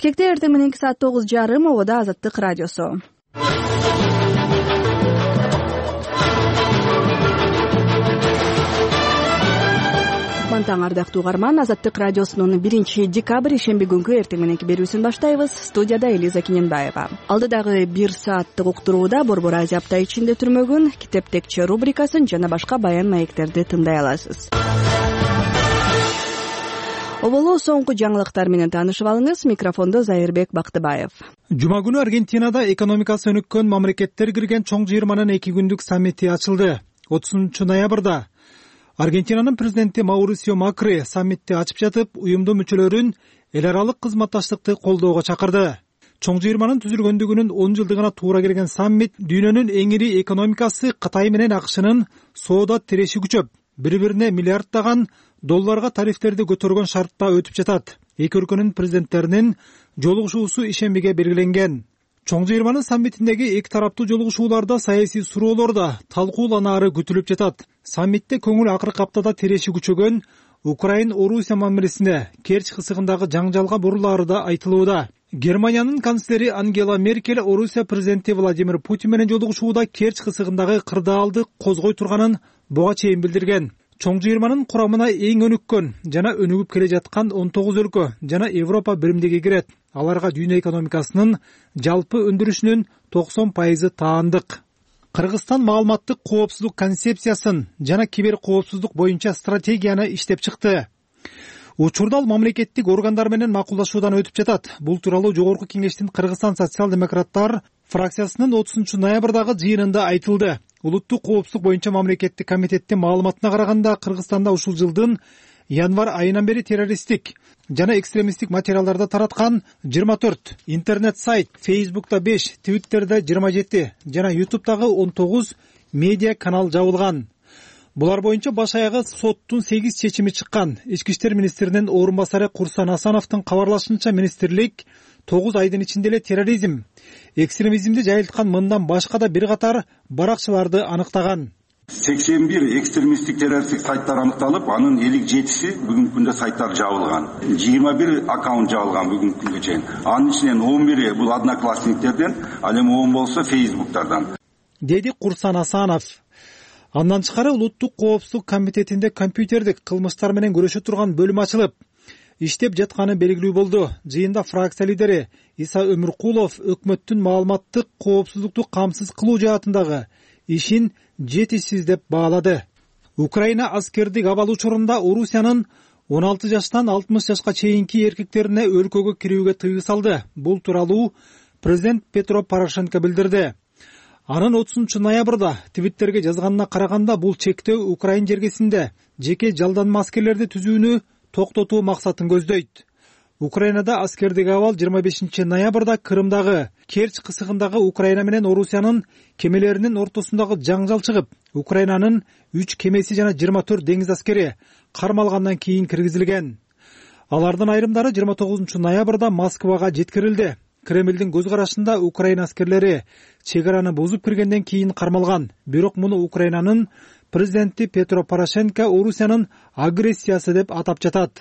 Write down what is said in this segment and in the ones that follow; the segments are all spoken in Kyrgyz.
Бишкекте эртең мененки саат 9:30 обода Азаттык радиосу. Таң ардактуу угарман, Азаттык радиосунун 1-декабрь ишемби күнгү эртең мененки берүүсүн баштайбыз. Студияда Элиза Кененбаева. Алдыдагы 1 сааттык уктурууда Борбор Азия апта ичинде түрмөгүн, китептекчи рубрикасын жана башка баян маектерди тыңдай аласыз. Оболо соңку жаңылыктар менен таанышып алыңыз. Микрофондо Зайырбек Бактыбаев. Жума күнү Аргентинада экономикасы өнүккөн мамлекеттер кирген чоң жыйырманын 2 күндүк саммити ачылды. 30 ноябрда Аргентинанын президенти Маурисио Макри саммитти ачып жатып, уюмдун мүчөлөрүн эл аралык кызматташтыкты колдоого чакырды. Чоң жыйырманын түзүлгөндүгүнүн 10 жылдыгына туура келген саммит дүйнөнүн эң ири экономикасы Кытай менен АКШнын соода тиреши күчөп, бири-бирине миллиарддаган долларга тарифтерди көтөргөн шартта өтүп жатат. Эки өлкөнүн президенттеринин жолугушуусу ишембиге белгиленген. Чоң жыйырманын саммитиндеги эки тараптуу жолугушууларда саясий суроолор да талкууланары күтүлүп жатат. Саммитте көңүл акыркы аптада тиреши күчөгөн Украин-Орусия мамилесине Керчь кысыгындагы жаңжалга бурулаары да айтылууда. Германиянын канцлери Ангела Меркель Орусия президенти Владимир Путин менен жолугушууда Керчь кысыгындагы кырдаалды козгой турганын буга чейин билдирген. Чоң жыйырманын курамына эң өнүккөн жана өнүгүп келе жаткан 19 өлкө жана Европа биримдиги кирет. Аларга дүйнө экономикасынын жалпы өндүрүшүнүн 90% таандык. Кыргызстан маалыматтык коопсуздук концепциясын жана кибер коопсуздук боюнча стратегияны иштеп чыкты. Учурда ал мамлекеттик органдар менен макулдашуудан өтүп жатат. Бул тууралуу Жогорку Кеңештин Кыргызстан социал-демократтар фракциясынын 30 ноябрдагы жыйынында айтылды. Улуттук коопсуздук боюнча мамлекеттик комитеттин маалыматына караганда, Кыргызстанда ушул жылдын январь айынан бери террористтик жана экстремисттик материалдарды тараткан 24 интернет сайт, Facebook'та 5, Twitter'да 27 жана YouTube'дагы 19 медиа канал жабылган. Булар боюнча баш аягы соттун 8 чечими чыккан. Ички иштер министринин орун басары Курсан Асановдун кабарлашынча, министрлик 9 айдын ичинде эле терроризм, экстремизмди жайылткан мындан башка да бир катар баракчыларды аныктаган. 81 экстремисттик террористтик сайттар аныкталып, анын 57-си бүгүнкү күндө сайттар жабылган. 21 аккаунт жабылган бүгүнкү күнгө чейин. Анын ичинен 11 бул одноклассниктерден, ал эми 10 болсо Facebook'тардан. Деди Курсан Асанов. Андан тышкары Улуттук коопсуздук комитетинде компьютердик кылмыштар менен күрөшө турган бөлүм ачылып, иштеп жатканы белгилүү болду. Жыйында фракция лидери Иса Өмүркулов өкмөттүн маалыматтык коопсуздукту камсыз кылуу жаатындагы ишин жетишсиз деп баалады. Украина аскердик абал учурунда Орусиянын 16 жаштан 60 жашка чейинки эркектерине өлкөгө кирүүгө тыйым салды. Бул тууралуу президент Петро Порошенко билдирди. Анын 30 ноябрда Твиттерге жазганына караганда, бул чектөө Украин жергесинде жеке жалданма аскерлерди түзүүнү токтотуу максатын көздөйт. Украинада аскердик абал 25 ноябрда Крымдагы Керчь кысыгындагы Украина менен Орусиянын кемелеринин ортосундагы жаңжал чыгып, Украинанын 3 кемеси жана 24 деңиз аскери кармалгандан кийин киргизилген. Алардын айрымдары 29 ноябрда Москвага жеткирилди. Кремлдин көз карашында Украина аскерлери чек араны бузуп киргенден кийин кармалган. Бирок муну Украинанын президенти Петро Порошенко Орусиянын агрессиясы деп атап жатат.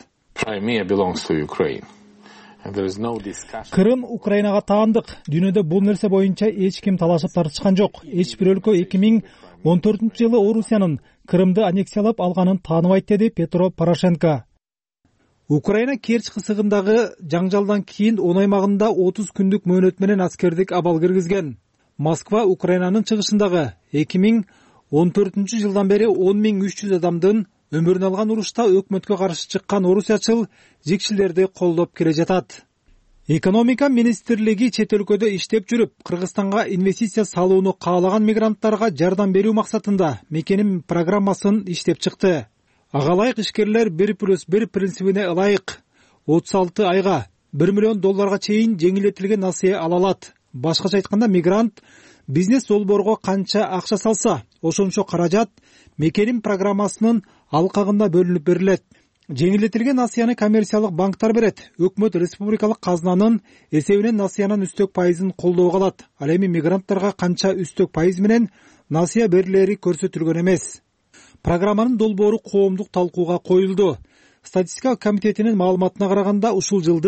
Крым Украинага таандык. Дүйнөдө бул нерсе боюнча эч ким талашып тартышкан жок. Эч бир өлкө 2014-жылы Орусиянын Крымды аннексиялап алганын тааныбайт, деди Петро Порошенко. Украина Керчь кысыгындагы жаңжалдан кийин 10 аймагында 30 күндүк мөөнөт менен аскердик абал киргизген. Москва Украинанын чыгышындагы 2014-жылдан бери 10.300 адамдын өмүрүн алган урушта өкмөткө каршы чыккан орусиячыл жикшилерди колдоп келе жатат. Экономика министрлиги чет өлкөдө иштеп жүрүп, Кыргызстанга инвестиция салууну каалаган мигранттарга жардам берүү максатында мекеним программасын иштеп чыкты. Ага ылайык ишкерлер 1+1 принцибине ылайык 36 айга $1 миллион чейин жеңилдетилген насыя ала алат. Башкача айтканда, мигрант бизнес долбоорго канча акча салса, ошончо каражат мекеним программасынын алкагында бөлүнүп берилет. Жеңилдетилген насыяны коммерциялык банктар берет. Өкмөт республикалык казынанын эсебинен насыянын үстөк пайызын колдоого алат. Ал эми мигранттарга канча үстөк пайыз менен насыя берилери көрсөтүлгөн эмес. Программанын долбоору коомдук талкууга коюлду. Статистика комитетинин маалыматына караганда, ушул жылдын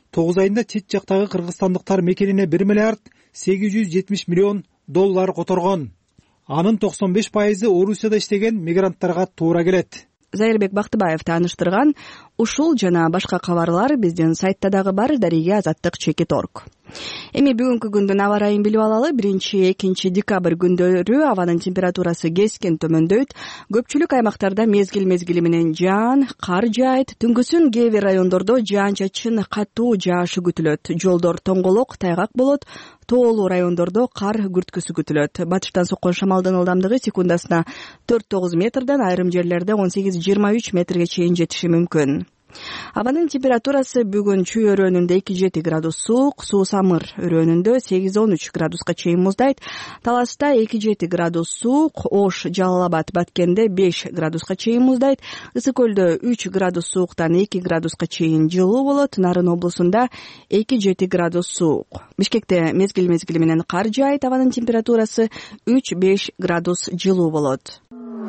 9 айында чет жактагы кыргызстандыктар мекенине 1 миллиард 870 миллион доллар которгон. Анын 95% Орусияда иштеген мигранттарга туура келет. Зайырбек Бактыбаев тааныштырган ушул жана башка кабарлар биздин сайтта дагы бар. Дарига Азаттык.org. Эми бүгүнкү күндүн аба ырайын билип алалы. 1-2 декабрь күндөрү абанын температурасы кескен төмөндөйт. Көпчүлүк аймактарда мезгил менен жаан, кар жаайт. Түнгүсүн кээ бир райондордо жаан-чачын катуу жаашы күтүлөт. Жолдор тоңголок, тайгак болот. Тоолуу райондордо кар күрткүсү күтүлөт. Батыштан соккон шамалдын ылдамдыгы секундасына 4-9 метрден, айрым жерлерде 18-23 метрге чейин жетиши мүмкүн. Абанын температурасы бүгүн Чүй өрөөнүндө 2-7 градус суук, Суу-Самыр өрөөнүндө 8-13 градуска чейин муздайт. Таласта 2-7 градус суук, Ош, Жалал-Абад, Баткенде 5 градуска чейин муздайт. Ысык-Көлдө 3 градус сууктан 2 градуска чейин жылуу болот. Нарын облусунда 2-7 градус суук. Бишкекте мезгил менен кар жаайт. Абанын температурасы 3-5 градус жылуу болот.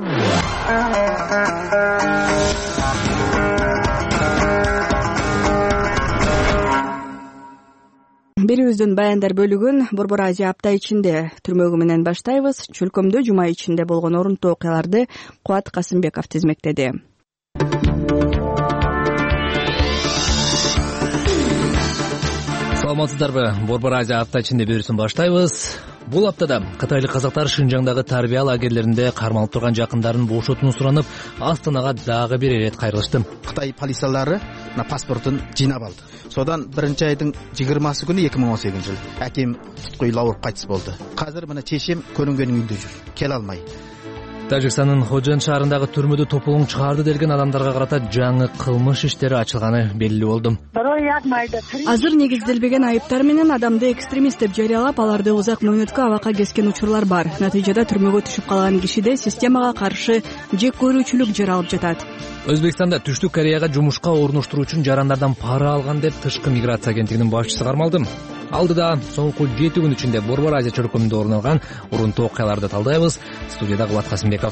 Берүүбүздүн баяндар бөлүгүн Борбор Азия апта ичинде түрмөгү менен баштайбыз. Чөлкөмдө жума ичинде болгон орунтуу окуяларды Кубат Касымбеков тизмектеди. Саламатсыздарбы? Борбор Азия апта ичинде берүүсүн баштайбыз. Бул аптада кытайлык казактар Шинжаңдагы тарбия лагерлеринде кармалып турган жакындарын бошотууну суранып, Астанага дагы бир ирет кайрылышты. Кытай полициялары паспортун жыйнап алды. Содан 1-айдын 20-сы күнү 2018 жыл аким туткуйлуу ооруп кайтыс болду. Азыр мына чечем көрүнгөнүн үйүндө жүр. Келе алмай. Тажикстандын Ходжент шаарындагы түрмөдө тополоң чыгарды делген адамдарга карата жаңы кылмыш иштери ачылганы белгилүү болду. Азыр негизделбеген айыптар менен адамды экстремист деп жарыялап, аларды узак мөөнөткө абакка кескен учурлар бар. Натыйжада түрмөгө түшүп калган кишиде системага каршы жек көрүүчүлүк жаралып жатат. Өзбекстанда Түштүк Кореяга жумушка орноштуруу үчүн жарандардан пара алган деп тышкы миграция агенттигинин башчысы кармалды. Алдыда соңку 7 күн ичинде Борбор Азия чөлкөмүндө орун алган урунтуу окуяларды талдайбыз. Студияда Кубат Касымбеков.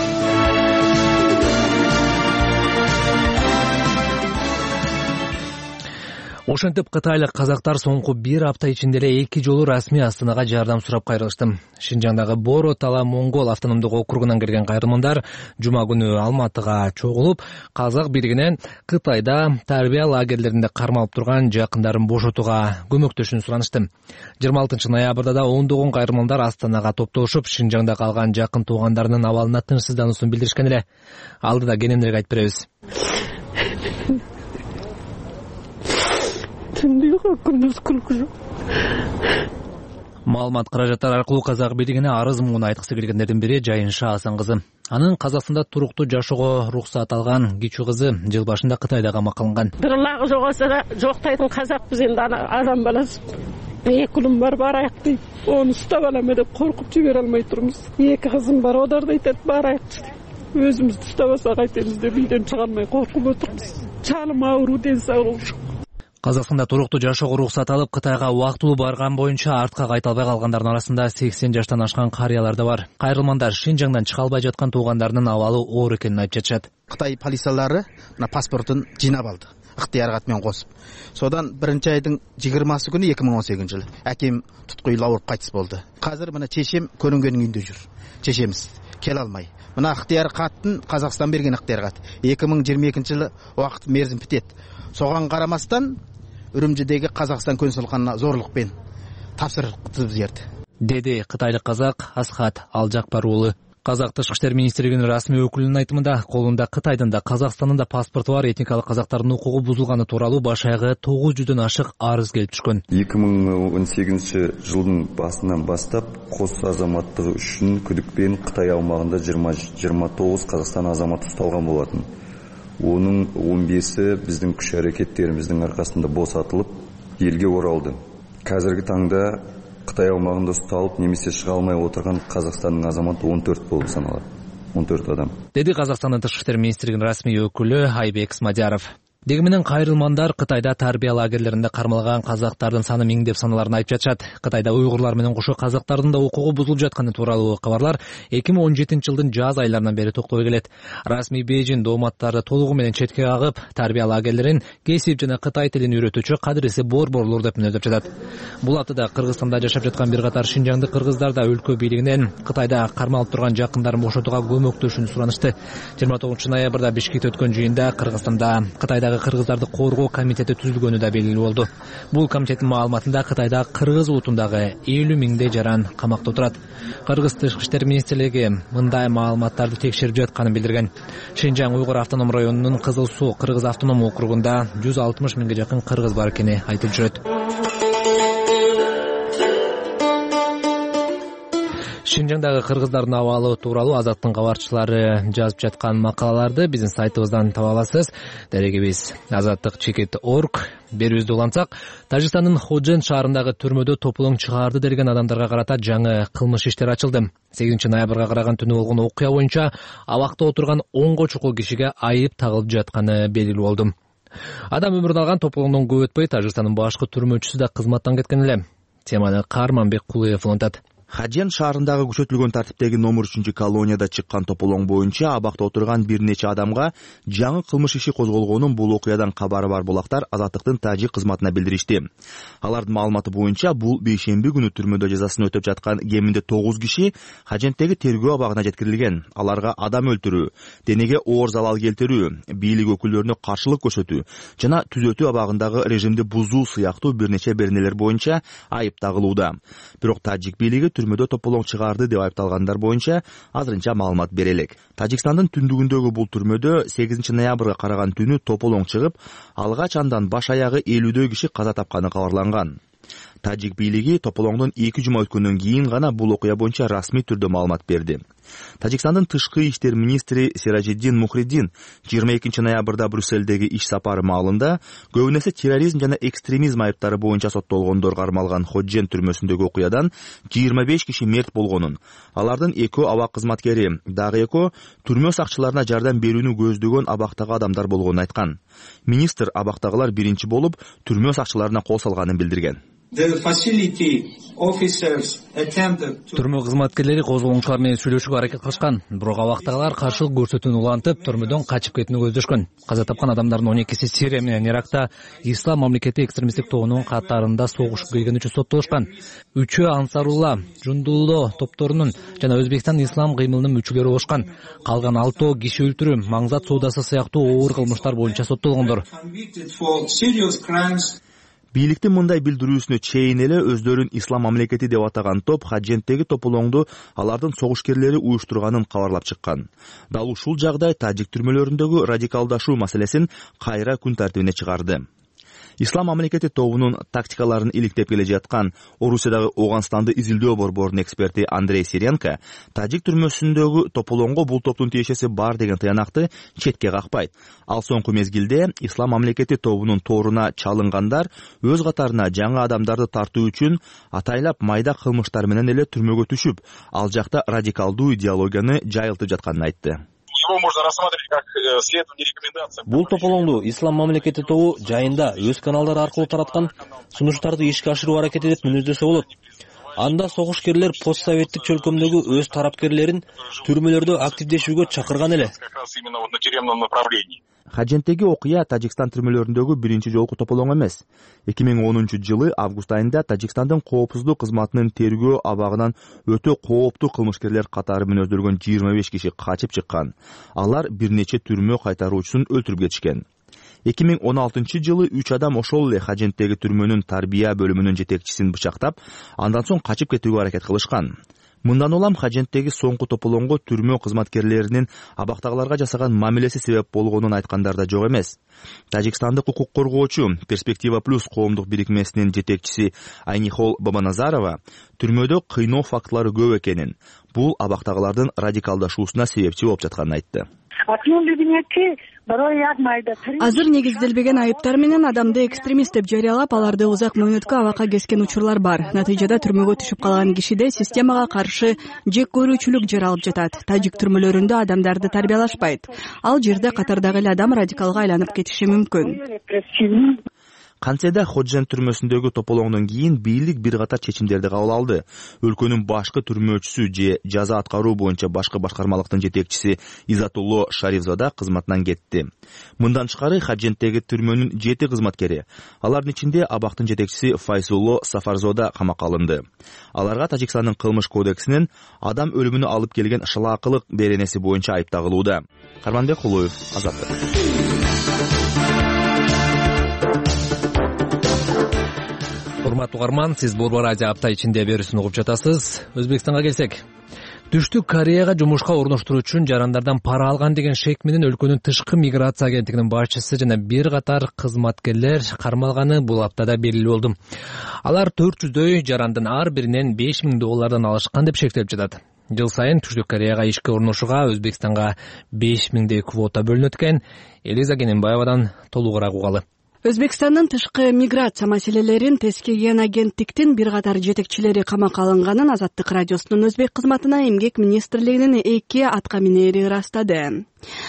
Ошентип кытайлык казактар соңку 1 апта ичинде эле 2 жолу расмий Астанага жардам сурап кайрылышты. Шинжаңдагы Боро Тала Монгол автономдук округунан келген кайрылмандар жума күнү Алматыга чогулуп, казак бийлигинен Кытайда тарбия лагерлеринде кармалып турган жакындарын бошотууга көмөктөшүүнү суранышты. 26 ноябрда да ондогон кайрылмандар Астанага топтошуп, Шинжаңда калган жакын туугандарынын абалына тынчсыздануусун билдиришкен эле. Алдыда кененирээк айтып беребиз. Маалымат каражаттар аркылуу казак бийлигине арыз муун айткысы келгендердин бири Жайынша Асан кызы. Анын Казакстанда туруктуу жашоого уруксат алган кичүү кызы жыл башында Кытайда камакка алынган. Дырлагы жок болсо да жоктайтын казакпыз энди адам баласы. 2 улум бар барайык дейт. Ону уштап алам деп коркуп жибере алмай турмуз. 2 кызым бар, олар да айтат барайык. Өзүбүздү уштабасак айтебиз деп үйдөн чыга алмай коркуп отурмуз. Чалым ауруу, ден соолугу жок. Казакстанда туруктуу жашоого уруксат алып, Кытайга убактылуу барган боюнча артка кайта албай калгандардын арасында 80 жаштан ашкан карыялар да бар. Кайрылмандар Шинжаңдан чыга албай жаткан туугандарынын абалы оор экенин айтып жатышат. Кытай полициялары паспортун жыйнап алды. Ыктыяр кат менен косуп. Содан 1-айдын 20-сы күнү 2018 жыл аким туткуйлуу ооруп кайтыс болду. Азыр мына чечем көрүнгөнүн үйүндө жүр. Чечемиз келе алмай. Мына ыктыяр каттын Казакстан берген ыктыяр кат. 2022 жылы убакыт мерзим битет. Соган карамастан Үрүмчүдөгү Казакстан консулдугуна зорлукпен тапшырып берди. Деди кытайлык казак Асхат Алжакпар уулу. Казак Тышкы иштер министрлигинин расмий өкүлүнүн айтымында, колунда Кытайдын да Казакстандын да паспорту бар этникалык казактардын укугу бузулганы тууралуу баш аягы 900дөн ашык арыз келип түшкөн. 2018 жылдын басынан баштап кос азаматтыгы үчүн күдүкпен Кытай аумагында 29 Казакстан азаматы ушталган болотун. Onun 15'i біздің күш әрекеттеріміздің арқасында босатылып, елге оралды. Қазіргі таңда Қытай аумағында ұсталып, немесе шыға алмай отырған Қазақстанның азаматы 14 болып саналады. 14 адам. Деді Қазақстанның Тышкы иштер министрлигинин расмий өкүлү Айбек Смадяров. Деги менен кайрылмандар Кытайда тарбия лагерлеринде кармалган казактардын саны миңдеп саналарын айтып жатышат. Кытайда уйгурлар менен кошо казактардын да укугу бузулуп жатканы тууралуу кабарлар 2017-жылдын жаз айларынан бери токтой келет. Расмий Бейжин дооматтарды толугу менен четке кагып, тарбия лагерлерин кесип жана Кытай тилин үйрөтүүчү Кадыриси борборлор деп мүнөздөп жатат. Бул атыда Кыргызстанда жашап жаткан бир катар шинжаңдык кыргыздар да өлкө бийлигинен Кытайда кармалып турган жакындарын бошотууга көмөктөшүүнү суранышты. 29-ноябрда Бишкекте өткөн жыйында Кыргызстанда Кытайдагы кыргыздарды коргоо комитети түзүлгөнү да белгилүү болду. Бул комитеттин маалыматында Кытайда кыргыз улутундагы 50 миңдей жаран камакта отурат. Кыргыз тышкы иштер министрлиги мындай маалыматтарды текшерип жатканын билдирген. Шинжаң Уйгур автоном районунун Кызыл Суу Кыргыз автоном округунда 160 миңге жакын кыргыз бар экени айтылып жүрөт. Шинжаңдагы кыргыздардын абалы тууралуу Азаттын кабарчылары жазып жаткан макалаларды биздин сайтыбыздан таба аласыз. Дарегибиз azattik.org. Берүүбүздү улантсак, Тажикстандын Ходжен шаарындагы түрмөдө тополоң чыгарды делген адамдарга карата жаңы кылмыш иштер ачылды. 8-ноябрга караган түнү болгон окуя боюнча абакта отурган 10 чукул кишиге айып тагылып жатканы белгилүү болду. Адам өмүрүн алган тополоңдон көп өтпөй Тажикстандын башкы түрмөчүсү да кызматтан кеткен эле. Теманы Карманбек Кулуев улантат. Ходжен шаарындагы күчөтүлгөн тартиптеги номер 3-колонияда чыккан тополоң боюнча абакта отурган бир нече адамга жаңы кылмыш иши козголгонун бул окуядан кабары бар булактар Азаттыктын тажик кызматына билдиришти. Алардын маалыматы боюнча бул бейшемби күнү түрмөдө жазасын өтөп жаткан кеминде 9 киши Ходжендеги тергөө абагына жеткирилген. Аларга адам өлтүрүү, денеге оор залал келтирүү, бийлик өкүлдөрүнө каршылык көрсөтүү жана түзөтүү абагындагы режимди бузуу сыяктуу бир нече беренелер боюнча айып тагылууда. Бирок тажик бийлиги түрмөдө тополоң чыгарды деп айыпталгандар боюнча азырынча маалымат бере элек. Тажикстандын түндүгүндөгү бул түрмөдө 8-ноябрга караган түнү тополоң чыгып, алгач андан баш аягы 50дөй киши каза тапканы кабарланган. Тажик бийлиги тополоңдон 2 жума өткөндөн кийин гана бул окуя боюнча расмий түрдө маалымат берди. Тажикстандын тышкы иштер министри Сиражиддин Мухриддин 22-ноябрда Брюссельдеги иш сапары маалында көбүнесе терроризм жана экстремизм айыптары боюнча соттолгондор кармалган Ходжен түрмөсүндөгү окуядан 25 киши мерт болгонун, алардын 2 абак кызматкери, дагы 2 түрмө сакчыларына жардам берүүнү көздөгөн абактагы адамдар болгонун айткан. Министр абактагылар биринчи болуп түрмө сакчыларына кол салганын билдирген. Түрмө кызматкерлери козголоңчулар менен сүйлөшүүгө аракет кылышкан, бирок абактагылар каршылык көрсөтүүнү улантып, түрмөдөн качып кетүүнү көздөшкөн. Каза тапкан адамдардын 12-си Сирия менен Иракта Ислам мамлекети экстремисттик тобунун катарында согушуп келген үчүн соттолушкан. 3-өө Ансарулла, Жундулло топторунун жана Өзбекстан ислам кыймылынын мүчөлөрү болушкан. Калган 6 киши өлтүрүү, маңзат соодасы сыяктуу оор кылмыштар боюнча соттолгондор. Бийликтин мындай билдирүүсүнө чейин эле өздөрүн ислам мамлекети деп атаган топ Ходжендеги тополоңду алардын согушкерлери уюштурганын кабарлап чыккан. Дал ушул жагдай тажик түрмөлөрүндөгү радикалдашуу маселесин кайра күн тартибине чыгарды. Ислам мамлекети тобунун тактикаларын иликтеп келе жаткан Орусиядагы Оганстанды изилдөө борборунун эксперти Андрей Сиренко тажик түрмөсүндөгү тополоңго бул топтун тиешеси бар деген тыянакты четке какпайт. Ал соңку мезгилде Ислам мамлекети тобунун торуна чалынгандар өз катарына жаңы адамдарды тартуу үчүн атайлап майда кылмыштар менен эле түрмөгө түшүп, ал жакта радикалдуу идеологияны жайылтып жатканын айтты. Бул тополоңду ислам мамлекети тобу жайында өз каналдары аркылуу тараткан сунуштарды ишке ашыруу аракети деп мүнөздөсө болот. Анда согушкерлер постсоветтик чөлкөмдөгү өз тарапкерлерин түрмөлөрдө активдешүүгө чакырган эле. Ходжендеги окуя Тажикстан түрмөлөрүндөгү биринчи жолку тополоң эмес. 2010-жылы август айында Тажикстандын коопсуздук кызматынын тергөө абагынан өтө кооптуу кылмышкерлер катары мүнөздөлгөн 25 киши качып чыккан. Алар бир нече түрмө кайтаруучусун өлтүрүп кетишкен. 2016-жылы 3 адам ошол эле Ходжендеги түрмөнүн тарбия бөлүмүнүн жетекчисин бычактап, андан соң качып кетүүгө аракет кылышкан. Мындан улам Ходжендеги соңку тополоңго түрмө кызматкерлеринин абактагыларга жасаган мамилеси себеп болгонун айткандар да жок эмес. Тажикстандык укук коргоочу Перспектива Плюс коомдук бирикмесинин жетекчиси Айнихол Бабаназарова түрмөдө кыйноо фактылары көп экенин, бул абактагылардын радикалдашуусуна себепчи болуп жатканын айтты. Азыр негизделбеген айыптар менен адамды экстремист деп жарыялап, аларды узак мөөнөткө абакка кескен учурлар бар. Натыйжада түрмөгө түшүп калган кишиде системага каршы жек көрүүчүлүк жаралып жатат. Тажик түрмөлөрүндө адамдарды тарбиялашпайт. Ал жерде катардагы эле адам радикалга айланып кетиши мүмкүн. Кантсе да Ходжен түрмөсүндөгү тополоңдон кийин бийлик бир катар чечимдерди кабыл алды. Өлкөнүн башкы түрмөөчүсү же жаза аткаруу боюнча башкы башкармалыктын жетекчиси Изатулло Шарифзада кызматынан кетти. Мындан тышкары Ходжендеги түрмөнүн 7 кызматкери, алардын ичинде абактын жетекчиси Файсулло Сафарзода камакка алынды. Аларга Тажикстандын кылмыш кодексинин адам өлүмүнө алып келген шылаакылык беренеси боюнча айып тагылууда. Карманбек Кулуев, Азаттык. Урматтуу угарман, сиз Борбор Азия апта ичинде берүүсүн угуп жатасыз. Өзбекстанга келсек, Түштүк Кореяга жумушка орноштуруу үчүн жарандардан пара алган деген шек менен өлкөнүн тышкы миграция агенттигинин башчысы жана бир катар кызматкерлер кармалганы бул аптада белгилүү болду. Алар 400дөй жарандын ар биринен $5000 алышкан деп шектелип жатат. Жыл сайын Түштүк Кореяга ишке орношууга Өзбекстанга 5000 квота бөлүнөт экен. Элиза Кененбаевадан толугураак угалы. Өзбекстандын тышкы миграция маселелерин тескеген агенттиктин бир катар жетекчилери камакка алынганын Азаттык радиосунун өзбек кызматына Эмгек министрлигинин 2 аткаминери ырастады.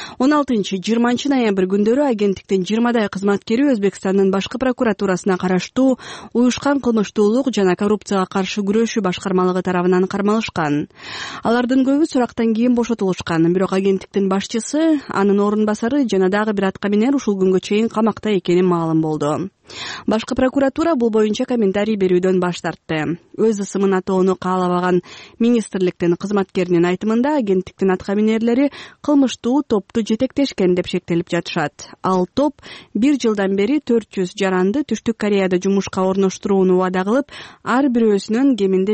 16-20 ноябрь күндөрү агенттиктин 20дай кызматкери Өзбекстандын башкы прокуратурасына караштуу уюшкан кылмыштуулук жана коррупцияга каршы күрөшүү башкармалыгы тарабынан кармалышкан. Алардын көбү сурактан кийин бошотулушкан, бирок агенттиктин башчысы, анын орун басары жана дагы бир аткаминер ушул күнгө чейин камакта экени маалым болду. Башкы прокуратура бул боюнча комментарий берүүдөн баш тартты. Өз ысымын атоону каалабаган министрликтин кызматкеринин айтымында агенттиктин аткаминерлери кылмыштуу топту жетектешкен деп шектелип жатышат. Ал топ 1 жылдан бери 400 жаранды Түштүк Кореяда жумушка орноштурууну убада кылып, ар бирөөсүнөн кеминде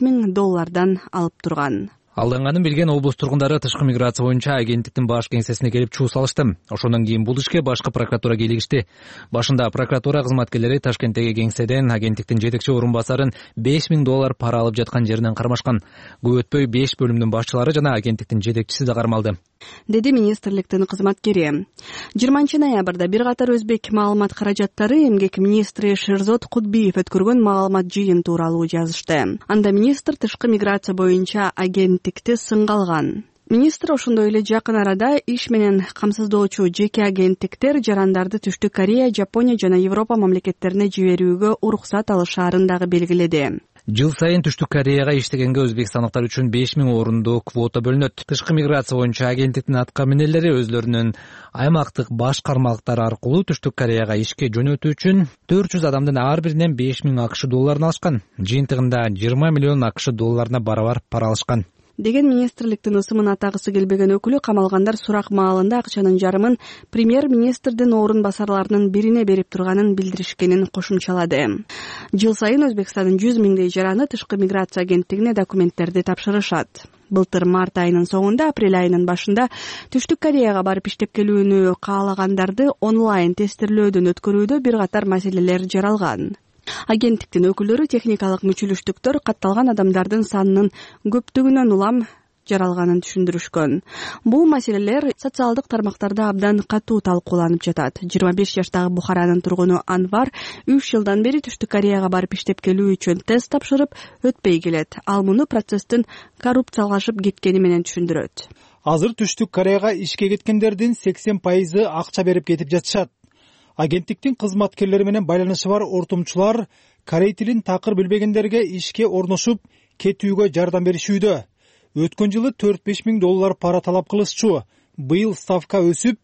$5000 алып турган. Алданганын билген облус тургундары тышкы миграция боюнча агенттиктин баш кеңсесине келип чуу салышты. Ошондон кийин бул ишке башкы прокуратура кийлигишти. Башында прокуратура кызматкерлери Ташкенттеги кеңседен агенттиктин жетекчи орун басарын $5000 пара алып жаткан жеринен кармашкан. Көп өтпөй 5 бөлүмдүн башчылары жана агенттиктин жетекчиси да кармалды, деди министрликтин кызматкери. 20 ноябрда бир катар өзбек маалымат каражаттары Эмгек министри Шерзот Кудбиев өткөргөн маалымат жыйын тууралуу жазышты. Анда министр тышкы миграция боюнча агенттикти сынга алган. Министр ошондой эле жакын арада иш менен камсыздоочу жеке агенттиктер жарандарды Түштүк Корея, Жапония жана Европа мамлекеттерине жиберүүгө уруксат алышаарын дагы белгиледи. Жыл сайын Түштүк Кореяга иштегенге өзбекстандыктар үчүн 5000 орунду квота бөлүнөт. Тышкы миграция боюнча агенттиктин аткаминерлери өзлөрүнүн аймактык башкармалыктары аркылуу Түштүк Кореяга ишке жөнөтүү үчүн 400 адамдын ар биринен $5000 алышкан. Жыйынтыгында $20 миллион барабар пара алышкан, деген министрликтин ысымын атагысы келбеген өкүлү камалгандар сурак маалында акчанын жарымын премьер-министрдин орун басарларынын бирине берип турганын билдиришкенин кошумчалады. Жыл сайын Өзбекстандын 100 миңдей жараны тышкы миграция агенттигине документтерди тапшырышат. Былтыр март айынын соңунда, апрель айынын башында Түштүк Кореяга барып иштеп келүүнү каалагандарды онлайн тестирлөөдөн өткөрүүдө бир катар маселелер жаралган. Агенттиктин өкүлдөрү техникалык мүчүлүштүктөр катталган адамдардын санынын көптүгүнөн улам жаралганын түшүндүрүшкөн. Бул маселелер социалдык тармактарда абдан катуу талкууланып жатат. 25 жаштагы Бухаранын тургуну Анвар 3 жылдан бери Түштүк Кореяга барып иштеп келүү үчүн тест тапшырып өтпөй келет. Ал муну процесстин коррупциялашып кеткени менен түшүндүрөт. Азыр Түштүк Кореяга ишке кеткендердин 80% акча берип кетип жатышат. Агенттиктин кызматкерлери менен байланышы бар ортомчулар корей тилин такыр билбегендерге ишке орношуп кетүүгө жардам беришүүдө. Өткөн жылы $4-5 миң пара талап кылышчу. Быйыл ставка өсүп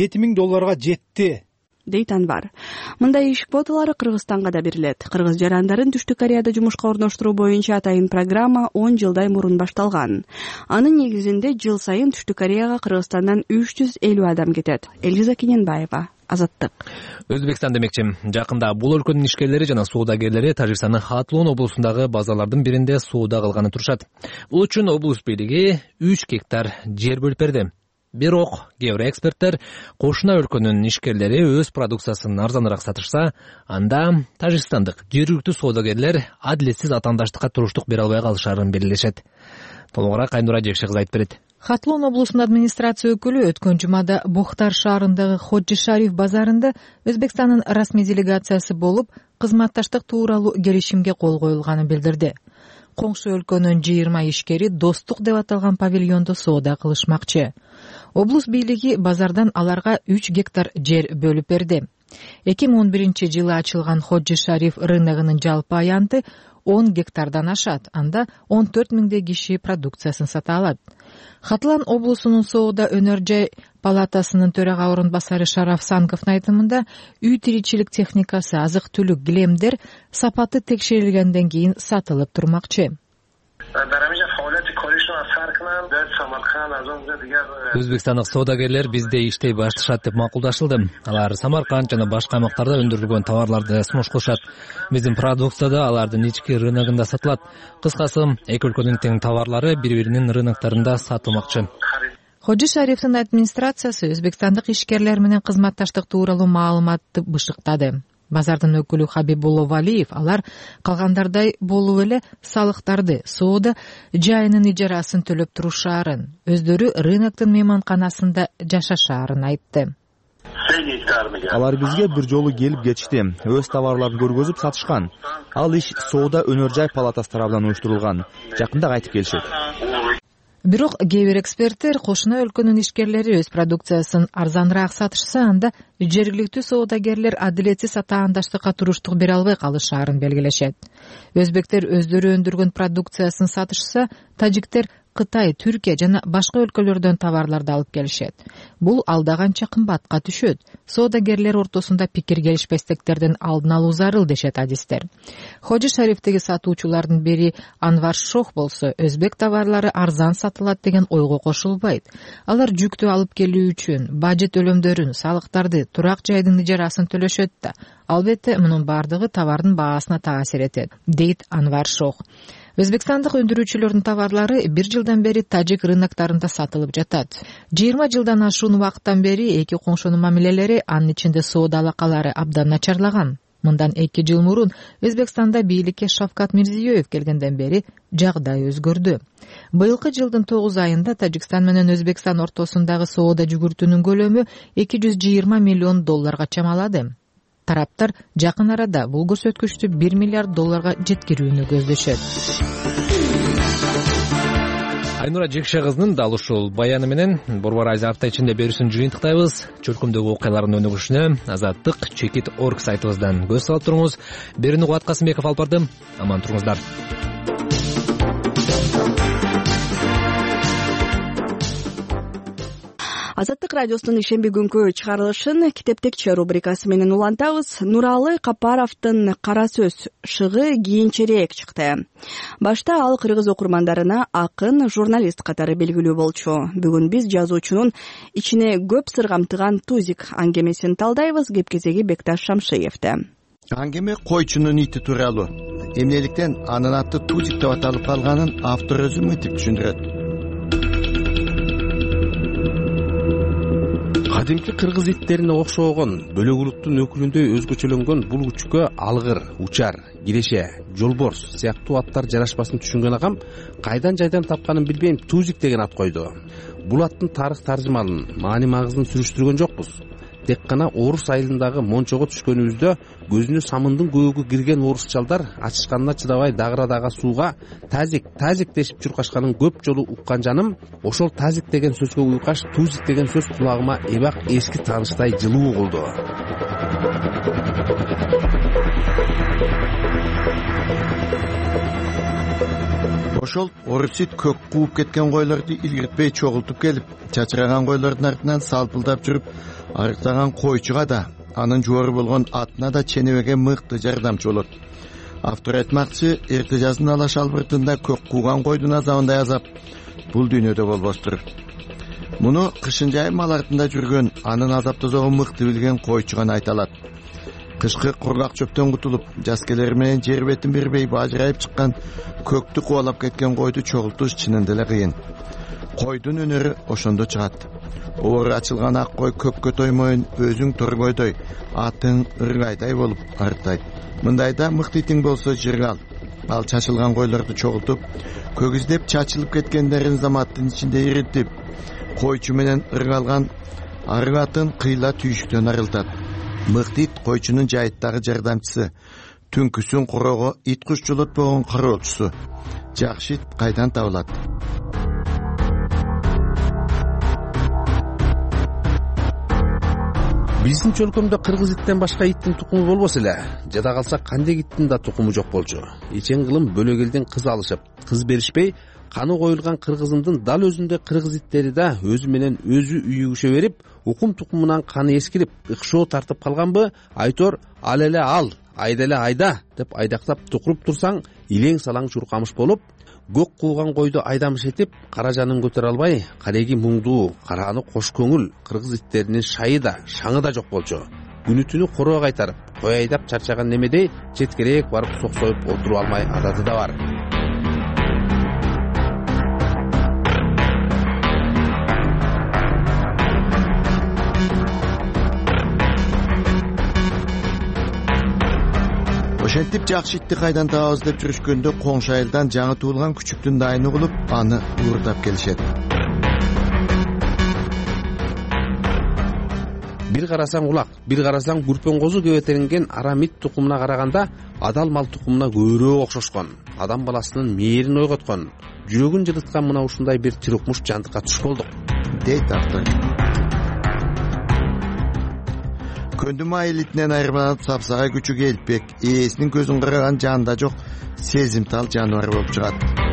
$7 000 жетти, дейт Анвар. Мындай иш квоталары Кыргызстанга да берилет. Кыргыз жарандарын Түштүк Кореяда жумушка орноштуруу боюнча атайын программа 10 жылдай мурун башталган. Анын негизинде жыл сайын Түштүк Кореяга Кыргызстандан 350 адам кетет. Элиза Кененбаева, Азаттык. Өзбекстан демекчи, жакында бул өлкөнүн ишкерлери жана соодагерлери Тажикстандын Хатлон облусундагы базалардын биринде соода кылганы турушат. Бул үчүн облус бийлиги 3 гектар жер бөлүп берди. Бирок кээ бир эксперттер кошуна өлкөнүн ишкерлери өз продукциясын арзаныраак сатышса, анда тажикстандык жергиликтүү соодагерлер адилетсиз атаандаштыкка туруштук бере албай калышарын белгилешет. Толугураак Айнура Жекши кызы айтып берет. Хатлон облусунун администрация өкүлү өткөн жумада Бохтар шаарындагы Ходжи Шариф базарында Өзбекстандын расмий делегациясы болуп, кызматташтык тууралуу келишимге кол коюлганын билдирди. Коңшу өлкөнүн 20 ишкери достук деп аталган павильондо соода кылышмакчы. Облус бийлиги базардан аларга 3 гектар жер бөлүп берди. 2011-жылы ачылган Ходжи Шариф рыногунун жалпы аянты 10 гектардан ашат, анда 14 миңдей киши продукциясын сата алат. Хатлан облусунун соода өнөр жай палатасынын төрага орун басары Шараф Санковдун айтымында, үй тиричилик техникасы, азык-түлүк, килемдер сапаты текшерилгенден кийин сатылып турмакчы. Өзбекстандык соодагерлер бизде иштей башташат деп макулдашылды. Алар Самарканд жана башка аймактарда өндүрүлгөн товарларды сунуш кылышат. Биздин продукция да алардын ички рыногунда сатылат. Кыскасы, эки өлкөнүн тең товарлары бири-биринин рыноктарында сатылмакчы. Ходжи Шарифтин администрациясы өзбекстандык ишкерлер менен кызматташтык тууралуу маалыматты бышыктады. Базардын өкүлү Хабибулло Валиев алар калгандардай болуп эле салыктарды, соода жайынын ижарасын төлөп турушаарын, өздөрү рыноктун мейманканасында жашашаарын айтты. Алар бизге бир жолу келип кетишти, өз товарларын көргөзүп сатышкан. Ал иш соода өнөр жай палатасы тарабынан уюштурулган. Жакында кайтып келишет. Бирок кээ бир эксперттер кошуна өлкөнүн ишкерлери өз продукциясын арзаныраак сатышса, анда жергиликтүү соодагерлер адилетсиз атаандаштыкка туруштук бере албай калышаарын белгилешет. Өзбектер өздөрү өндүргөн продукциясын сатышса, тажиктер Кытай, Түркия жана башка өлкөлөрдөн товарларды алып келишет. Бул алда канча кымбатка түшөт. Соодагерлер ортосунда пикир келишпестиктердин алдын алуу зарыл дешет адистер. Ходжи Шарифтеги сатуучулардын бири Анвар Шох болсо, өзбек товарлары арзан сатылат деген ойго кошулбайт. Алар жүктү алып келүү үчүн бажет төлөмдөрүн, салыктарды, турак жайдын ижарасын төлөшөт да. Албетте, мунун бардыгы товардын баасына таасир этет, дейт Анвар Шох. Өзбекстандык өндүрүүчүлөрдүн товарлары 1 жылдан бери тажик рыноктарында сатылып жатат. 20 жылдан ашуун убакыттан бери эки коңшунун мамилелери, анын ичинде соода алакалары абдан начарлаган. Мындан 2 жыл мурун Өзбекстанда бийликке Шавкат Мирзиёев келгенден бери жагдай өзгөрдү. Быйылкы жылдын 9 айында Тажикстан менен Өзбекстан ортосундагы соода жүгүртүүнүн көлөмү $220 миллион чамалады. Тараптар жакын арада бул көрсөткүчтү $1 миллиард жеткирүүнү көздөшөт. Айнура Жекше кызынын дал ушул баяны менен Борбор Азия апта ичинде берүүсүн жыйынтыктайбыз. Чөлкөмдөгү окуялардын өнүгүшүнө Азаттык Чекит.org сайтыбыздан көз салып туруңуз. Берүүнү Кубат Касымбеков алып барды. Аман туруңуздар. Азаттык радиосунун ишемби күнкү чыгарылышын китептекче рубрикасы менен улантабыз. Нуралы Капаровдун Кара сөз шыгы кийинчерээк чыкты. Башта ал кыргыз окурмандарына акын, журналист катары белгилүү болчу. Бүгүн биз жазуучунун ичине көп сыр камтыган Тузик аңгемесин талдайбыз. Кепкезеги Бекташ Шамшиевди. Аңгеме койчунун ити тууралуу. Эмнеликтен анын аты Тузик деп аталып калганын автор өзү мынтип түшүндүрөт. Кадимки кыргыз иттерине окшогон, бөлөк улуттун өкүлүндөй өзгөчөлөнгөн бул күчкө алгыр, учар, киреше, жолборс сыяктуу аттар жарашпасын түшүнгөн агам кайдан жайдан тапканын билбейм, Тузик деген ат койду. Бул аттын тарых таржымалын, маани-магызын сүрүштүргөн жокпуз. Тек гана Орус айылындагы мончого түшкөнүбүздө көзүнө самындын көөгү кирген орус чалдар ачышканына чыдабай дагырадагы сууга тазик дешип чуркашканын көп жолу уккан жаным, ошол тазик деген сөзгө уйкаш Тузик деген сөз кулагыма эбак эски тааныштай жылуу болду. Ошол орус ит көк кууп кеткен койлорду илгертпей чогултуп келип, чачыраган койлордун артынан салпылдап жүрүп, арыктаган койчуга да, анын жуору болгон атына да ченебеге мыкты жардамчы болот. Автор айтмакчы, эрте жаздын алаш албыртында көк кууган койдун азабындай азап бул дүйнөдө болбостур. Муну кышын жай мал артында жүргөн, анын азаптоозого мыкты билген койчуган айта алат. Кышкы кургак чөптөн кутулуп, жаз келери менен жер бетин бербей бажырайып чыккан көктү кубалап кеткен койду чогултуш чынында эле кыйын. Койдун өнөрү ошондо чыгат. Оору ачылган ак кой көккө тоймойун, өзүң торгойдой, атың ыргайдай болуп арттайт. Мындайда мыкты итиң болсо жыргал, ал чачылган койлорду чогултуп көгүздеп чачылып кеткендерин заматтын ичинде иритип койчу менен ыргалган арык атын кыйла түйшүктөн арылтат. Мыктит койчунун жайыттагы жардамчысы, түнкүсүн курого ит куш жолотпогон кароолчусу. Жакшы ит кайдан табылат? Биздин чөлкөмдө кыргыз иттен башка иттин тукуму болбосо эле, жада калса кандек иттин да тукуму жок болчу. Ичен кылым бөлөгелден кыз алышып, кыз беришпей, каны коюлган кыргызымдын дал өзүндөй кыргыз иттери да өзү менен өзү үйүгүшө берип, укум тукумунан каны эскирип, ыкшоо тартып калганбы, айтор ал эле ал, айда эле айда деп айдактап тукуруп турсаң, илең салаң чуркамыш болуп, көк кууган койду айдамыш этип, кара жанын көтөрө албай, кареги муңдуу, карааны кош көңүл кыргыз иттеринин шайы да, шаңы да жок болчу. Күнү түнү короо кайтарып, кой айдап чарчаган немедей четкерээк барып соксоюп отуруп алмай адаты да бар. Ошентип жакшы итти кайдан табабыз деп жүрүшкөндө коңшу айылдан жаңы туулган күчүктүн дайыны кылып, аны уурдап келишет. Бир карасаң улак, бир карасаң бүрпөн козу кебетелинген арам ит тукумуна караганда адал мал тукумуна көбүрөөк окшошкон, адам баласынын мээрин ойготкон, жүрөгүн жылыткан мына ушундай бир тирокмуш жандыкка туш болдук, дейт автор. Көндүм айыл итинен айырмаланып сапсагай күчү келипбек, ээсинин көзүн караган жанда жок сезимтал жаныбар болуп чыгат.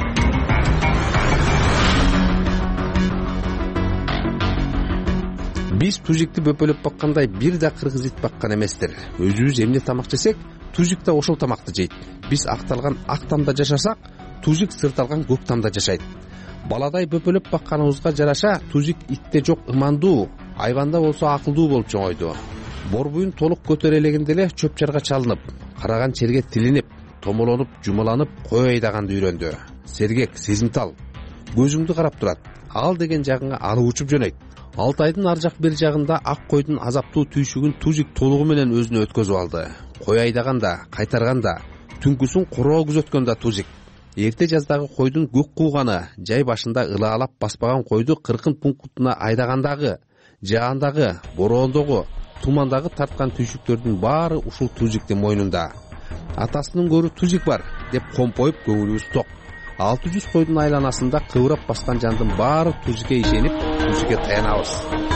Биз тужикти бөпөлөп баккандай бир да кыргыз ит баккан эместир. Өзүбүз эмне тамак жесек, тужик да ошол тамакты жейт. Биз акталган ак тамда жашасак, тужик сырталган көк тамда жашайт. Баладай бөпөлөп бакканыбызга жараша, тужик итте жок ымандуу, айбанда болсо акылдуу болуп чоңойду. Борбуйун толук көтөрө элегенде эле чөп чарга чалынып, караган черге тилинип, томолонуп, жумаланып, кой айдаганды үйрөндү. Сергек, сезимтал, көзүңдү карап турат. Ал деген жагыңа алып учуп жөнөйт. Алтайдын ар жак бир жагында ак койдун азаптуу түйшүгүн тужик толугу менен өзүнө өткөзүп алды. Кой айдаганда, кайтарганда, түнкүсүн короо күзөткөндө тужик. Эрте жаздагы койдун көк кууганы, жай башында ылаалап баспаган койду 40 пунктуна айдагандагы, жаандагы, бороондогу, тумандагы тарткан түйшүктөрдүн баары ушул тужиктин мойнунда. Атасынын көрү тужик бар деп компоюп көңүлүбүз ток. 600 койдун айланасында кыбырап баскан жандын баары тужикке ишенип, тужикке таянабыз.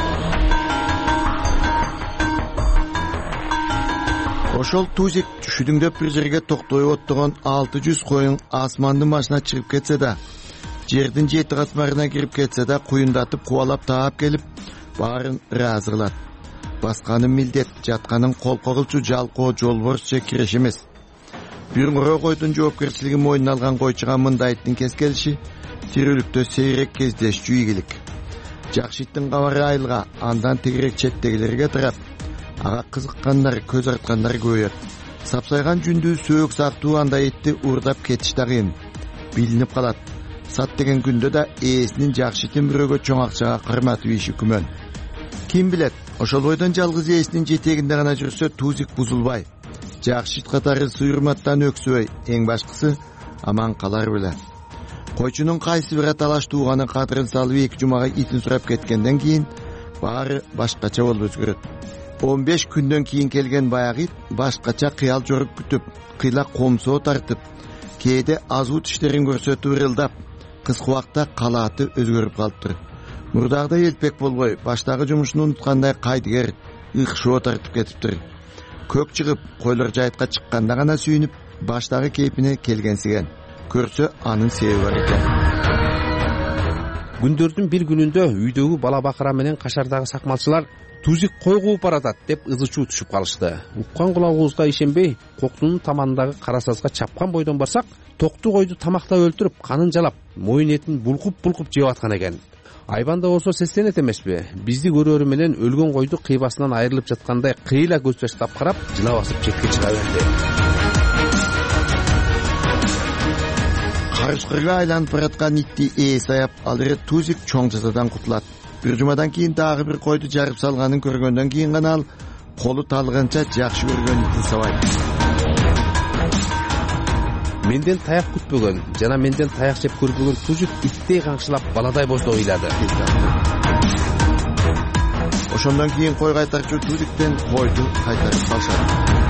Ошол тужик түшүдүңдөп бир жерге токтой оттогон 600 коюн асмандын башына чыгып кетсе да, жердин 7 касмарына кирип кетсе да, куюндатып кубалап таап келип, баарын ыраазы кылат. Басканын милдет, жатканын колко кылчу жалкоо жолборс же киреш эмес. Бир муроо койдун жоопкерчилигин мойнуна алган койчуга мындай иттин кез келиши тирүүлүктө сейрек кездешчү ийгилик. Жакшы иттин кабары айылга, андан тегерек четтегилерге тарап, ага кызыккандар, көз арткандар көбөйөт. Сапсайган жүндүү сөөк сактуу андай итти уурдап кетиш да кыйын. Билинип калат. Сат деген күндө да ээсинин жакшы итин бирөөгө чоң акчага кырматып ийиши күмөн. Ким билет, ошол бойдон жалгыз ээсинин жетегинде гана жүрсө тужик бузулбай, жакшы ит катары суйрматтан өксөбөй, эң башкысы аман калар беле. Койчунун кайсы бир талаш тууганы кадырын салып 2 жумага итин сурап кеткенден кийин баары башкача болуп өзгөрөт. 15 күндөн кийин келген баягы ит башкача кыял жоруп күтүп, кыйла комсоо тартып, кээде азуу тиштерин көрсөтүп ырылдап, кыска убакта калааты өзгөрүп калыптыр. Мурдагыдай элпек болбой, баштагы жумушун унуткандай кайдыгер, ыкшоо тартып кетиптир. Көк чыгып, койлор жайытка чыкканда гана сүйүнүп, баштагы кейпине келгенсиген. Көрсө анын себеби бар экен. Күндөрдүн бир күнүндө үйдөгү бала бакыра менен кашардагы сакмалчылар тужик кой кууп баратат деп ызы-чуу түшүп калышты. Уккан кулагыбызга ишенбей, коктунун таманындагы карасазга чапкан бойдон барсак, токту койду тамактап өлтүрүп, канын жалап, моюн этин булкуп жеп аткан экен. Айбанда болсо сестенет эмеспи? Бизди көрөрү менен өлгөн койду кыйбасынан айрылып жаткандай кыйла көз таштап карап, жыла басып четке чыга берди. Карышкырга айланып бараткан итти ээси аяп, ал эре тужик чоң жазадан кутулат. Бир жумадан кийин дагы бир койду жарып салганын көргөндөн кийин гана ал колу талганча жакшы көргөн итин сабайт. Менден таяк күтпөгөн жана менден таяк жеп көрбөгөн Тужик иттей каңшылап баладай болсо ыйлады. Ошондон кийин кой кайтарчу Тужиктен койду кайтарып калышат.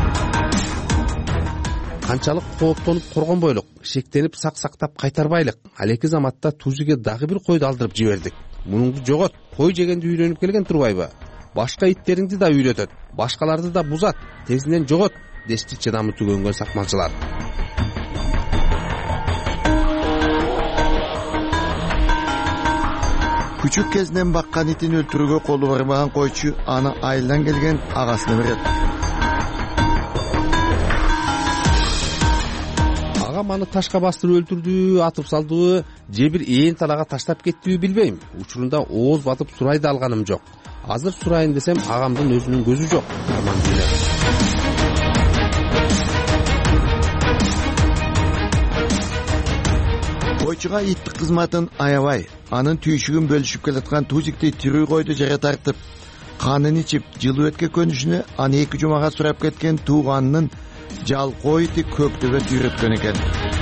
Канчалык кооптонуп коргонбойлук, шектенип сак-сактап кайтарбайлык. Ал эки заматта Тужикке дагы бир койду алдырып жибердик. Мунуңду жогот, кой жегенди үйрөнүп келген турбайбы? Башка иттериңди да үйрөтөт, башкаларды да бузат, тезинен жогот, дешти чыдамы түгөнгөн сакманчылар. Күчүк кезинен баккан итин өлтүрүүгө колу барбаган койчу аны айылдан келген агасына берет. Агам аны ташка бастырып өлтүрдүбү, атып салдыбы, же бир ээн талага таштап кеттиби билбейм. Учурунда ооз батып сурай да алганым жок. Азыр сурайын десем, агамдын өзүнүн көзү жок. Койчуга иттик кызматын аябай, анын түйшүгүн бөлүшүп келаткан Тужикти тирүү койду жерге тартып, канын ичип, жылуу өткө көнүшүнө аны 2 жумага сурап кеткен тууганынын жалкоо ити көктөбөт үйрөткөн экен.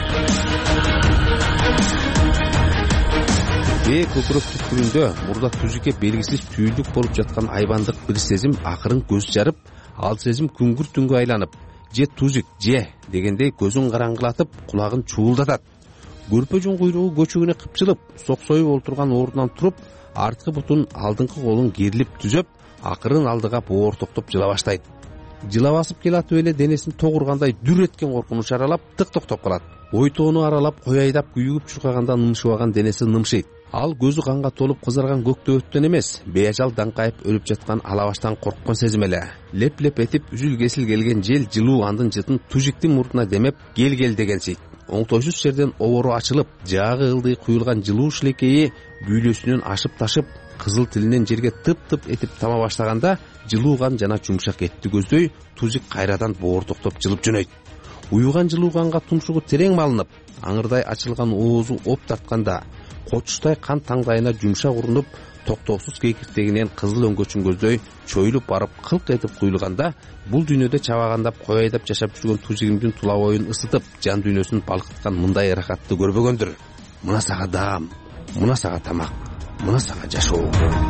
Көкүрөк түкпүрүндө мурда Тужикке белгисиз түйүлдүк болуп жаткан айбандык бир сезим акырын көз жарып, ал сезим күңгүр түнгө айланып, же Тужик же дегендей көзүн караңгылатып, кулагын чуулдатат. Көрпө жун куйругу көчүгүнө кыпчылып, соксоюп олтурган ордунан туруп, арткы бутун алдыңкы колун керилип түзөп, акырын алдыга боор токтоп жыла баштайт. Жыла басып келатып эле денесин тогургандай дүр эткен коркунуч аралап тык токтоп калат. Ойтоону аралап кой айдап күйүгүп чуркаганда нымшыбаган денеси нымшыйт. Ал көзү канга толуп кызарган көктөбөттөн эмес, беажал даңкайып өлүп жаткан алабаштан корккон сезим эле. Леп-леп этип үзүл-кесил келген жел жылуу андын жытын Тужиктин мурдуна демеп, кел дегенсийт. Оңтойсуз жерден обору ачылып, жаагы ылдый куюлган жылуу шилекейи бүйлөсүнөн ашып ташып, кызыл тилинен жерге тып-тып этип тама баштаганда, жылуу кан жана жумшак этти көздөй Тужик кайрадан боор токтоп жылып жөнөйт. Уюган жылуу канга тумшугу терең малынып, аңырдай ачылган оозу оп тартканда, кочуштай кан таңдайына жумшак урунуп, токтоосуз кекиртегинен кызыл өңгөчүн көздөй чоюлуп барып кылк этип куюлганда, бул дүйнөдө чабагандап кой айдап жашап жүргөн Тужигимдин тула боюн ысытып, жан дүйнөсүн балкыткан мындай ырахатты көрбөгөндүр. Мына сага даам, мына сага тамак, мына сага жашоо.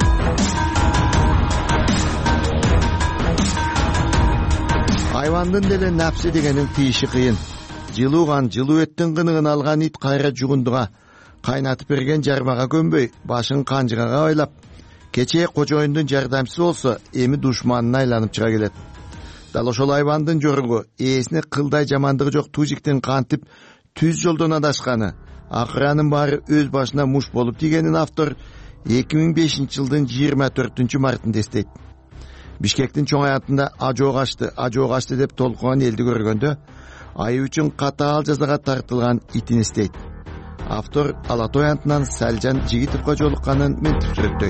Айвандын деле напси дегенин тийиши кыйын. Жылуу кан, жылуу эттин кыныгын алган ит кайра жугундуга кайнатып берген жармага көнбөй, башын канжыгага байлап, кечээ кожоюндун жардамчысы болсо, эми душманына айланып чыга келет. Дал ошол айвандын жоругу, ээсине кылдай жамандыгы жок Тужиктин кантип түз жолдон адашканы, акыры анын баары өз башына муш болуп тийгенин автор 2005-жылдын 24 мартында эстейт. Бишкектин чоң аянтында ажоо качты деп толкуган элди көргөндө, айы үчүн катаал жазага тартылган итин эстейт. Автор Алатой аянтынан Салжан Жигитовго жолукканын ментип сүрөттөйт.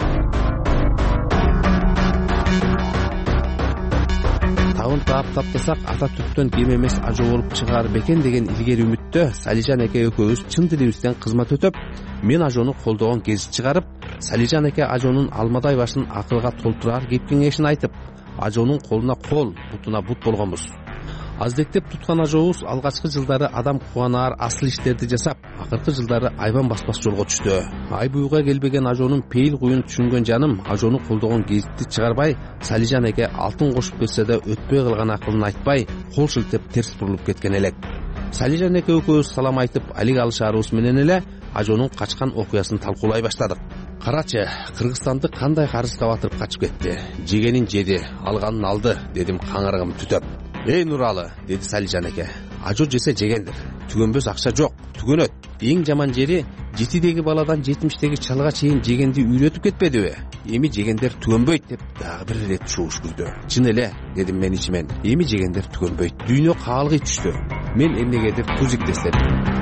Табын таптасак ата түптөн кем эмес ажоо болуп чыгаар бекен деген илгери үмүттө Салижан эке экөөбүз чын дилибизден кызмат өтөп, мен ажоону колдогон кез чыгарып, Салижан эке ажоонун алмадай башын акылга толтурар кеп кеңешин айтып, ажоонун колуна кол, бутуна бут болгонбуз. Аздектеп туткан ажообуз алгачкы жылдары адам кубанаар асыл иштерди жасап, акыркы жылдары айбан баспас жолго түштү. Ай буюга келбеген ажоонун пейил куюн түшүнгөн жаным ажоону колдогон кезикти чыгарбай, Салижан эке алтын кошуп берсе да өтпөй калган акылын айтпай, кол шилтеп терс бурулуп кеткен элек. Салижан эке экөөбүз салам айтып, алик алышаарыбыз менен эле ажоонун качкан окуясын талкуулай баштадык. Карачы, Кыргызстанды кандай карызга батырып качып кетти. Жегенин жеди, алганын алды, дедим каңырыгым түтөп. Эй Нуралы, деди Салижан эке. Ажо жесе жегендир. Түгөнбөс акча жок, түгөнөт. Эң жаман жери 7деги баладан 70деги чалга чейин жегенди үйрөтүп кетпедиби? Эми жегендер түгөнбөйт деп дагы бир ирет шууш күздү. Чын эле, дедим мен ичимен. Эми жегендер түгөнбөйт. Дүйнө каалгый түштү. Мен эмнегедир Тужик дестедим.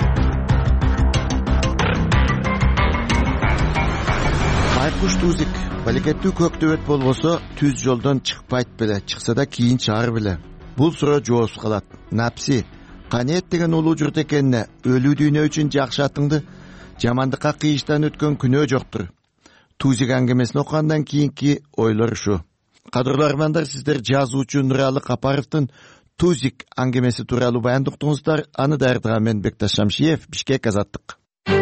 Байкуш Тужик, балекеттүү көктөбөт болбосо түз жолдон чыкпайт беле, чыкса да кийин чаар беле. Бул суроо жоосуз калат. Напси, канет деген улуу журт экенине, өлүү дүйнө үчүн жакшы атыңды жамандыкка кыйыштан өткөн күнөө жоктур. Тужик аңгемесин окугандан кийинки ойлор ушу. Кадырлуу армандар, сиздер жазуучу Нуралы Капаровдун Тузик аңгемеси тууралуу баян уктуңуздар. Аны даярдаган мен Бекташ Шамшиев, Бишкек, Азаттык.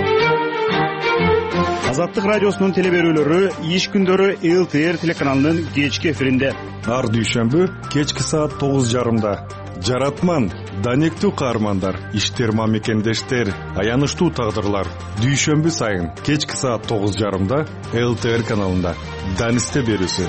Азаттык радиосунун телеберүүлөрү иш күндөрү ЛТР телеканалынын кечки эфиринде. Ар дүйшөмбү кечки саат 9:30. Жаратман, данектүү каармандар, иштер мамекендештер, аянычтуу тагдырлар. Дүйшөмбү сайын кечки саат 9:30 ЛТР каналында. Данисте берүүсү.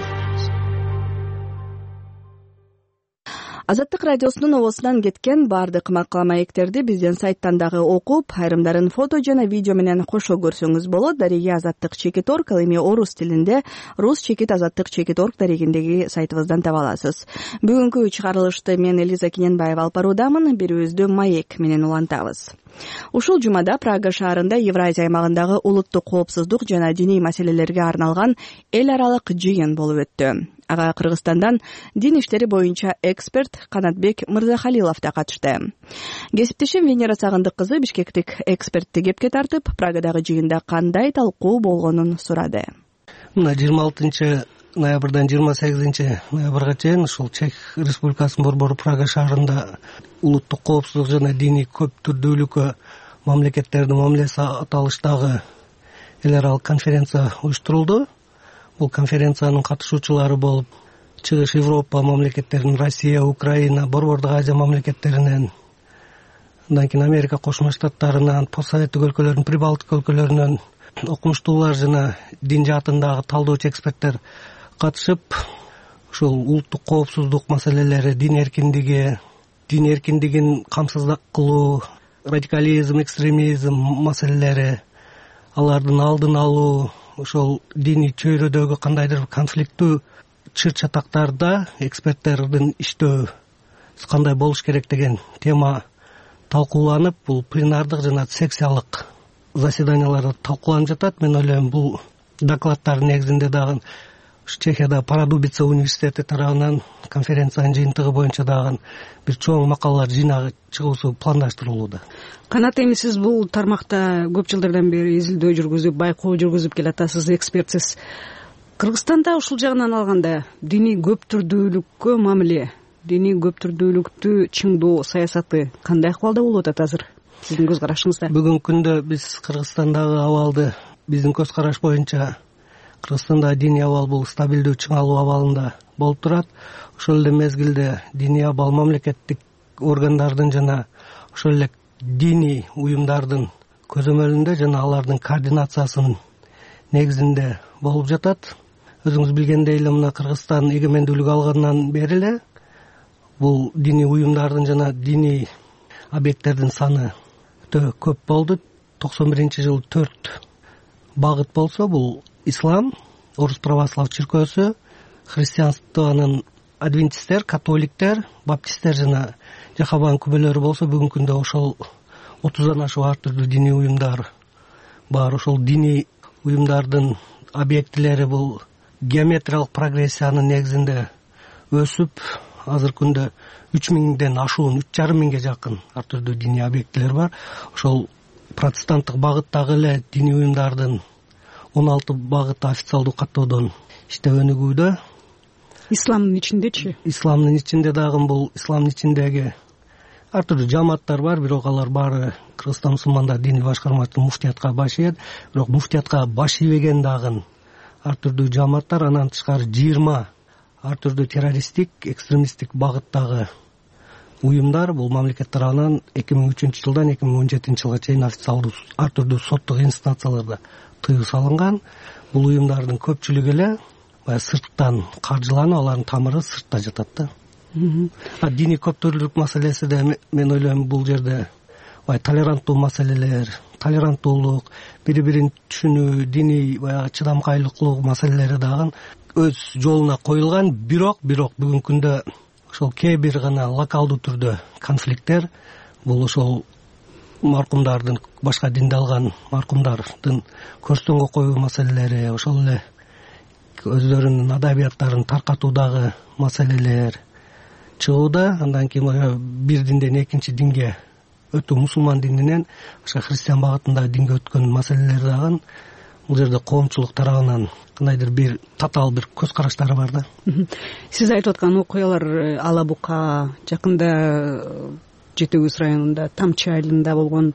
Азаттык радиосунун обосунан кеткен баардык макала маектерди биздин сайттан дагы окуп, айрымдарын фото жана видео менен кошо көрсөңүз болот. Дареги azattik.org, ал эми орус тилинде rus-azattik.org дарегиндеги сайтыбыздан таба аласыз. Бүгүнкү чыгарылышты мен Элиза Кененбаева алып баруудамын. Берүүбүздү маек менен улантабыз. Ушул жумада Прага шаарында Евразия аймагындагы улуттук коопсуздук жана диний маселелерге арналган эл аралык жыйын болуп өттү. Ага Кыргызстандан дин иштери боюнча эксперт Канатбек Мырзахалилов да катышты. Кесиптешим Венера Сагындык кызы бишкектик экспертти кепке тартып, Прагадагы жыйында кандай талкуу болгонун сурады. Мына 26 ноябрдан 28 ноябрга чейин ушул Чех Республикасынын борбору Прага шаарында улуттук коопсуздук жана диний көп түрдүүлүккө мамлекеттердин мамилеси аталыштагы эл аралык конференция уюштурулду. Бул конференциянын катышуучулары болуп Чыгыш Европа мамлекеттеринин Россия, Украина, Борбордук Азия мамлекеттеринен, андан кийин Америка Кошмо Штаттарынан, постсоветтик өлкөлөрдүн, Прибалтика өлкөлөрүнөн окумуштуулар жана дин жаатындагы талдоочу эксперттер катышып, ушул улуттук коопсуздук маселелери, дин эркиндигин камсыздык кылуу, радикализм, экстремизм маселелери, алардын алдын алуу, ошол диний чөйрөдөгү кандайдыр конфликттүү чыр чатактарда эксперттердин иштөө кандай болуш керек деген тема талкууланып, бул пленардык жана секциялык заседанияларда талкууланып жатат. Мен ойлойм, бул докладдардын негизинде дагы Чехияда Парадубица университети тарабынан конференциянын жыйынтыгы боюнча дагы бир чоң макалалар жыйнагы чыгуусу пландаштырылууда. Канат, эми сиз бул тармакта көп жылдардан бери изилдөө жүргүзүп, байкоо жүргүзүп келатасыз, экспертсиз. Кыргызстанда ушул жагынан алганда диний көп түрдүүлүккө мамиле, диний көп түрдүүлүктү чыңдоо саясаты кандай акыбалда болуп атат азыр сиздин көз карашыңызда? Бүгүнкү күндө биз Кыргызстандагы абалды, биздин көз караш боюнча Кыргызстанда диний абал бул стабилдүү чыңалуу абалында болуп турат. Ошол эле мезгилде диний абал мамлекеттик органдардын жана ошол эле диний уюмдардын көзөмөлүндө жана алардын координациясынын негизинде болуп жатат. Өзүңүз билгендей эле мына Кыргызстан эгемендүүлүк алгандан бери эле бул диний уюмдардын жана диний объекттердин саны өтө көп болду. 91-жылы 4 багыт болсо, бул ислам, орус православ чиркөөсү, христианствонун адвентисттер, католиктер, баптисттер жана жахабан күбөлөрү болсо, бүгүнкү күндө ошол 30дан ашуун ар түрдүү диний уюмдар бар. Ошол диний уюмдардын объектилери бул геометриялык прогрессиянын негизинде өсүп, азыркы күндө 3000ден ашуун, 3500ге жакын ар түрдүү диний объектилер бар. Ошол протестанттык багыттагы эле диний уюмдардын 16 багыты официалдуу каттоодон иштеп өнүгүүдө. Исламдын ичиндечи? Исламдын ичинде дагы бул исламдын ичиндеги ар түрдүү жамааттар бар, бирок алар баары Кыргызстан мусулмандар диний башкармасынын муфтиятка баш ийет. Бирок муфтиятка баш ийбеген дагы ар түрдүү жамааттар, анан тышкары 20 ар түрдүү террористтик, экстремисттик багыттагы уюмдар бул мамлекет тарабынан 2003-жылдан 2017-жылга чейин официалдуу ар түрдүү соттук инстанцияларда тыюу салынган. Бул уюмдардын көпчүлүгү эле сырттан каржыланып, алардын тамыры сыртта жатат да. Диний көптүрлүк маселеси да мен ойлойм, бул жерде толеранттуу маселелер, толеранттуулук, бири-бирин түшүнүү, диний чыдамкайлыклуу маселелери дагы өз жолуна коюлган. Бирок бүгүнкү күндө ошол кээ бир гана локалдуу түрдө конфликттер, бул ошол маркумдардын, башка динди алган маркумдардын көрстөнгө коюу маселелери, ошол эле өздөрүнүн адабияттарын таркатуудагы маселелер чыгууда. Андан кийин бир динден экинчи динге өтүү, мусулман дининен башка христиан багытындагы динге өткөн маселелер дагы бул жерде коомчулук тарабынан кандайдыр бир татаал бир көз караштары бар да. Сиз айтып аткан окуялар Ала Бука, жакында Жети Көз районунда Тамчы айылында болгон,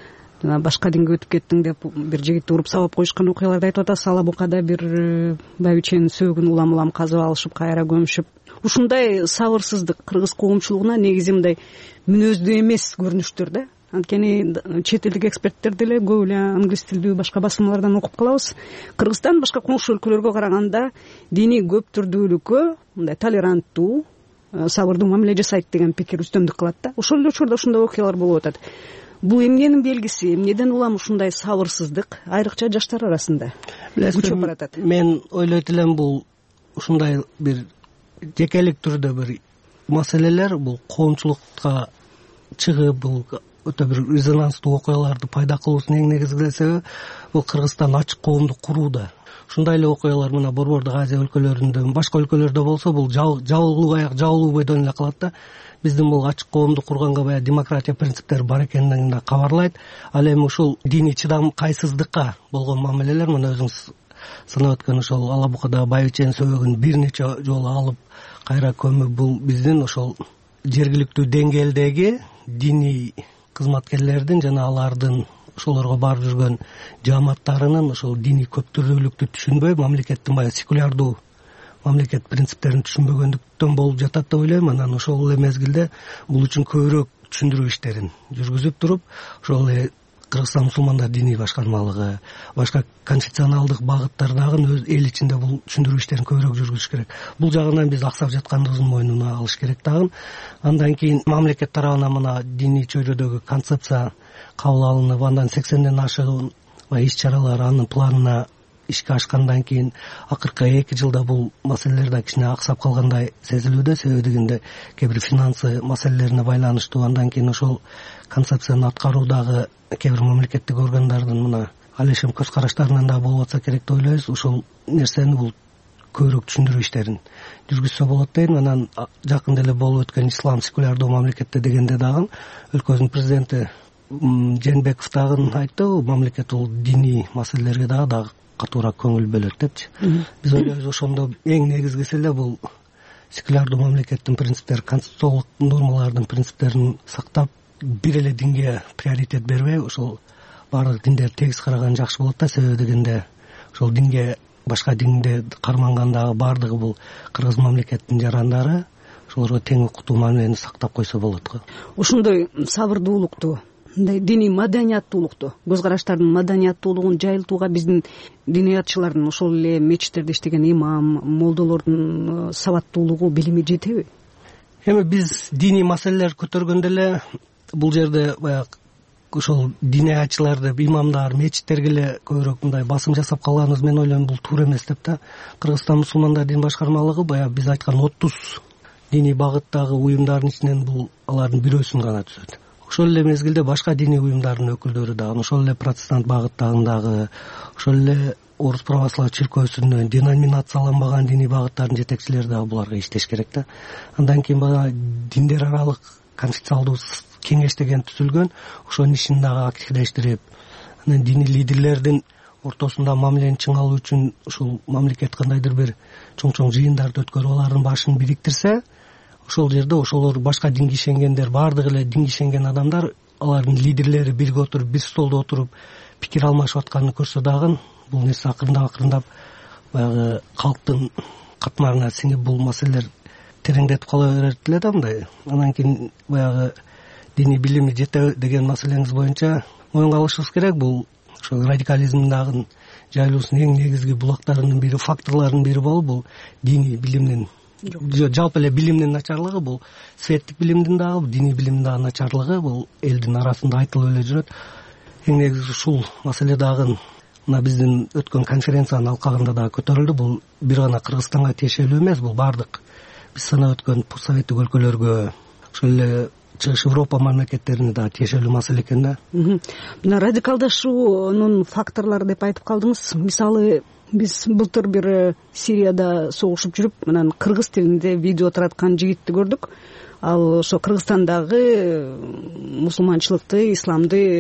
башка динге өтүп кеттиң деп бир жигитти уруп сабап коюшкан окуяларды айтып атасыз. Ала Букада бир байбиченин сөөгүн улам казып алышып, кайра көмүшүп, ушундай сабырсыздык кыргыз коомчулугуна негизи мындай мүнөздүү эмес көрүнүштөр да. Анткени чет элдик эксперттер деле көп эле англис тилдүү башка басылмалардан окуп калабыз. Кыргызстан башка коңшу өлкөлөргө караганда диний көп түрдүүлүккө мындай толеранттуу, сабырдуу мамиле жасайт деген пикир үстөмдүк кылат да. Ошол эле учурда ушундай окуялар болуп атат. Бул эмненин белгиси? Эмнеден улам ушундай сабырсыздык айрыкча жаштар арасында күчөп баратат? Мен ойлойт элем бул ушундай бир жекелик түрдө бир маселелер бул коомчулукка чыгып, бул өтө бир резонанстуу окуяларды пайда кылуусунун эң негизги себеби бул Кыргызстан ачык коомду курууда. Ушундай эле окуялар мына Борбордук Азия өлкөлөрүндө, башка өлкөлөрдө болсо бул жабылуу аяк жабылуу бойдон эле калат да. Биздин бул ачык коомду курганга баягы демократия принциптери бар экенин да кабарлайт. Ал эми ушул диний чыдамкайсыздыкка болгон мамилелер, мына өзүңүз санап өткөн ошол Ала Букадагы байбиченин сөөгүн бир нече жолу алып кайра көмүп, бул биздин ошол жергиликтүү деңгээлдеги диний кызматкерлердин жана алардын ошолорго барып жүргөн жааматтарынын ошол диний көптүрдүүлүктү түшүнбөй, мамлекеттин баягы секулярдуу мамлекет принциптерин түшүнбөгөндүктөн болуп жатат деп ойлойм. Анан ошол эле мезгилде бул үчүн көбүрөөк түшүндүрүү иштерин жүргүзүп туруп, ошол эле Кыргызстан мусулмандар диний башкармалыгы, башка конституционалдык багыттардагы өз эл ичинде бул түшүндүрүү иштерин көбүрөөк жүргүзүш керек. Бул жагынан биз аксап жаткандыгыбыздын мойнуна алыш керек дагы. Андан кийин мамлекет тарабынан мына диний чөйрөдөгү концепция кабыл алынып, андан 80ден ашыгын иш чаралар анын планына ишке ашкандан кийин акыркы 2 жылда бул маселелер да кичине аксап калгандай сезилүүдө. Себеби дегенде кээ бир финансы маселелерине байланыштуу. Андан кийин ошол концепцияны аткаруудагы кээ бир мамлекеттик органдардын мына алешим көз караштарынан да болуп атса керек деп ойлойбуз. Ошол нерсени бул көбүрөөк түшүндүрүү иштерин жүргүзсө болот дейм. Анан жакында эле болуп өткөн ислам секулярдуу мамлекетте дегенде дагы өлкөбүздүн президенти Жээнбеков дагы айтты, мамлекет бул диний маселелерге дагы катуураак көңүл бөлөт депчи. Биз ойлойбуз ошондо эң негизгиси эле бул секулярдуу мамлекеттин принциптери, конституциялык нормалардын принциптерин сактап, бир эле динге приоритет бербей, ошол баардык диндерди тегиз караган жакшы болот да. Себеби дегенде ошол динге, башка динде кармангандагы баардыгы бул кыргыз мамлекеттин жарандары, ошолорго тең укуктуу мамилени сактап койсо болот го. Ошондой сабырдуулукту, мындай диний маданияттуулукту, көз караштардын маданияттуулугун жайылтууга биздин диниятчылардын, ошол эле мечиттерде иштеген имам, молдолордун сабаттуулугу, билими жетеби? Эми биз диний маселелер көтөргөндө эле бул жерде баягы ошол диниятчылар деп, имамдар, мечиттерге эле көбүрөөк мындай басым жасап калганыбыз, мен ойлойм бул туура эмес деп да. Кыргызстан мусулмандар дин башкармалыгы баягы биз айткан 30 диний багыттагы уюмдардын ичинен бул алардын бирөөсүн гана түзөт. Ошол эле мезгилде башка диний уюмдардын өкүлдөрү дагы, ошол эле протестант багыттагындагы, ошол эле Орус православ чиркөөсүнөн деноминацияланбаган диний багыттардын жетекчилери дагы буларга иштеш керек да. Андан кийин баягы диндер аралык конституциялдуу кеңеш деген түзүлгөн, ошонун ишин дагы активдештирип, анан диний лидерлердин ортосунда мамилени чыңалуу үчүн ушул мамлекет кандайдыр бир чоң жыйындарды өткөрүп алардын башын бириктирсе, ошол жерде ошолор башка динге ишенгендер, баардыгы эле динге ишенген адамдар, алардын лидерлери бирге отуруп, бир столдо отуруп пикир алмашып атканын көрсө дагы, бул нерсе акырындап баягы калктын катмарына сиңип бул маселелер тереңдетип кала берет эле да мындай. Анан кийин баягы диний билими жете деген маселеңиз боюнча моюнга алышыбыз керек. Бул ошол радикализмдин дагы жайылуусунун эң негизги булактарынын бири, факторлорунун бири болуп, бул диний билимдин, жалпы эле билимдин начарлыгы, бул светтик билимдин дагы, диний билимдин дагы начарлыгы бул элдин арасында айтылып эле жүрөт. Эң негизи ушул маселе дагы мына биздин өткөн конференциянын алкагында дагы көтөрүлдү. Бул бир гана Кыргызстанга тиешелүү эмес, бул баардык биз санап өткөн постсоветтик өлкөлөргө, ошол эле Чыгыш Европа мамлекеттерине дагы тиешелүү маселе экен да. Мына радикалдашуунун факторлору деп айтып калдыңыз. Мисалы, биз былтыр бир Сирияда согушуп жүрүп, анан кыргыз тилинде видео тараткан жигитти көрдүк. Ал ошо Кыргызстандагы мусулманчылыкты, исламды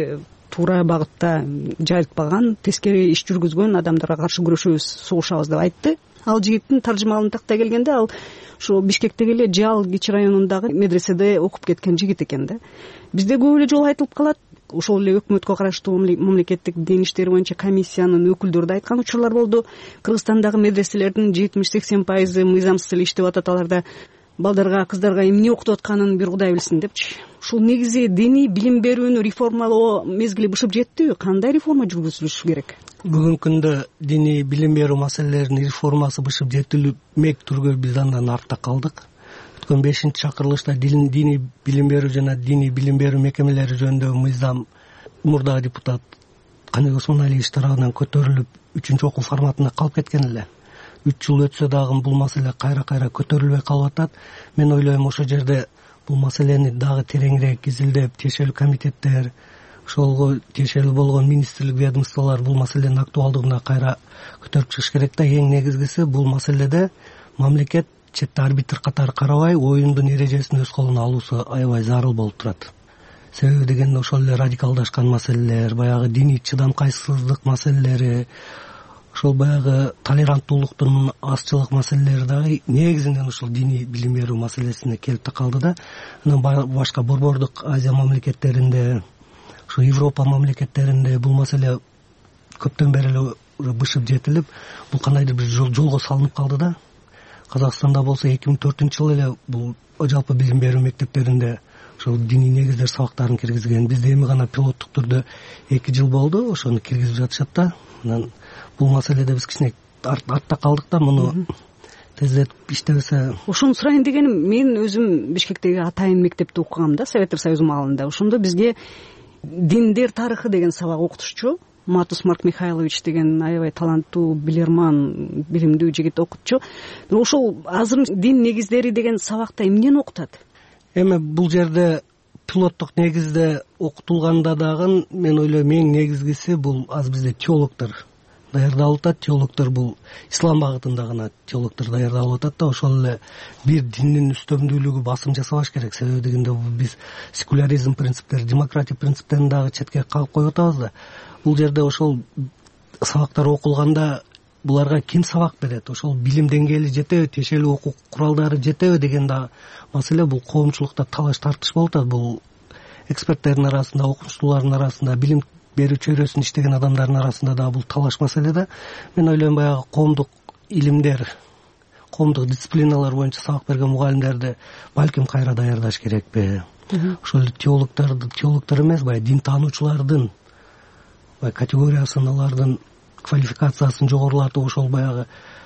туура багытта жайылтпаган, тескери иш жүргүзгөн адамдарга каршы күрөшөбүз, согушабыз деп айтты. Ал жигиттин таржымалын тактай келгенде ал ушу Бишкектеги эле Жал Кичи районундагы медреседе окуп кеткен жигит экен да. Бизде көп эле жолу айтылып калат. Ошол эле өкмөткө караштуу мамлекеттик дин иштери боюнча комиссиянын өкүлдөрү да айткан учурлар болду. Кыргызстандагы медреселердин 70-80% мыйзамсыз эле иштеп атат. Аларда балдарга, кыздарга эмне окутуп атканын бир Кудай билсин депчи. Ушул негизи диний билим берүүнү реформалоо мезгили бышып жеттиби? Кандай реформа жүргүзүлүшү керек? Бүгүнкү күндө диний билим берүү маселелеринин реформасы бышып жетилмек түргө биз андан артта калдык. Өткөн 5-чакырылышта диний билим берүү жана диний билим берүү мекемелери жөнүндөгү мыйзам мурдагы депутат Каныбек Осмоналиевич тарабынан көтөрүлүп 3-окуу форматында калып кеткен эле. 3 жыл өтсө дагы бул маселе кайра көтөрүлбөй калып атат. Мен ойлойм ошол жерде бул маселени дагы тереңирээк изилдеп, тиешелүү комитеттер, ошолго тиешелүү болгон министрлик ведомстволор бул маселенин актуалдыгына кайра көтөрүп чыгыш керек да. Эң негизгиси бул маселеде мамлекет четте арбитр катары карабай, оюндун эрежесин өз колуна алуусу аябай зарыл болуп турат. Себеби дегенде ошол эле радикалдашкан маселелер, баягы диний чыдамкайсыздык маселелери, ошол баягы толеранттуулуктун азчылык маселелери дагы негизинен ушул диний билим берүү маселесине келип такалды да. Анан башка борбордук Азия мамлекеттеринде, ушу Европа мамлекеттеринде бул маселе көптөн бери эле бышып жетилип, бул кандайдыр бир жолго салынып калды да. Казакстанда болсо 2004-жылы эле бул жалпы билим берүү мектептеринде ошол диний негиздер сабактарын киргизген. Бизде эми гана пилоттук түрдө 2 жыл болду, ошону киргизип жатышат да. Анан бул маселеде биз кичине артта калдык да, муну тездетип иштебесе. Ошону сурайын дегеним, мен өзүм Бишкектеги атайын мектепте окугам да, Советтер Союзу маалында. Ошондо бизге диндер тарыхы деген сабак окутушчу. Матус Марк Михайлович деген аябай таланттуу, билерман, билимдүү жигит окутчу. Ошол азыр дин негиздери деген сабакта эмнени окутат? Эми бул жерде пилоттук негизде окутулганда дагы мен ойлойм эң негизгиси бул азыр бизде теологдор даярдалып атат. Теологдор бул ислам багытында гана теологдор даярдалып атат да. Ошол эле бир диндин үстөмдүүлүгү басым жасабаш керек. Себеби дегенде биз секуляризм принциптери, демократия принциптерин дагы четке кагып коюп атабыз да. Бул жерде ошол сабактар окулганда буларга ким сабак берет, ошол билим деңгээли жетеби, тиешелүү окуу куралдары жетеби деген да маселе. Бул коомчулукта талаш тартыш болуп атат. Бул эксперттердин арасында, окумуштуулардын арасында, билим берүү чөйрөсүн иштеген адамдардын арасында да бул талаш маселе да. Мен ойлойм баягы коомдук илимдер, коомдук дисциплиналар боюнча сабак берген мугалимдерди балким кайра даярдаш керекпи? Ошол теологдор эмес, баягы дин таануучулардын категориясын, алардын квалификациясын жогорулатып, ошол баягы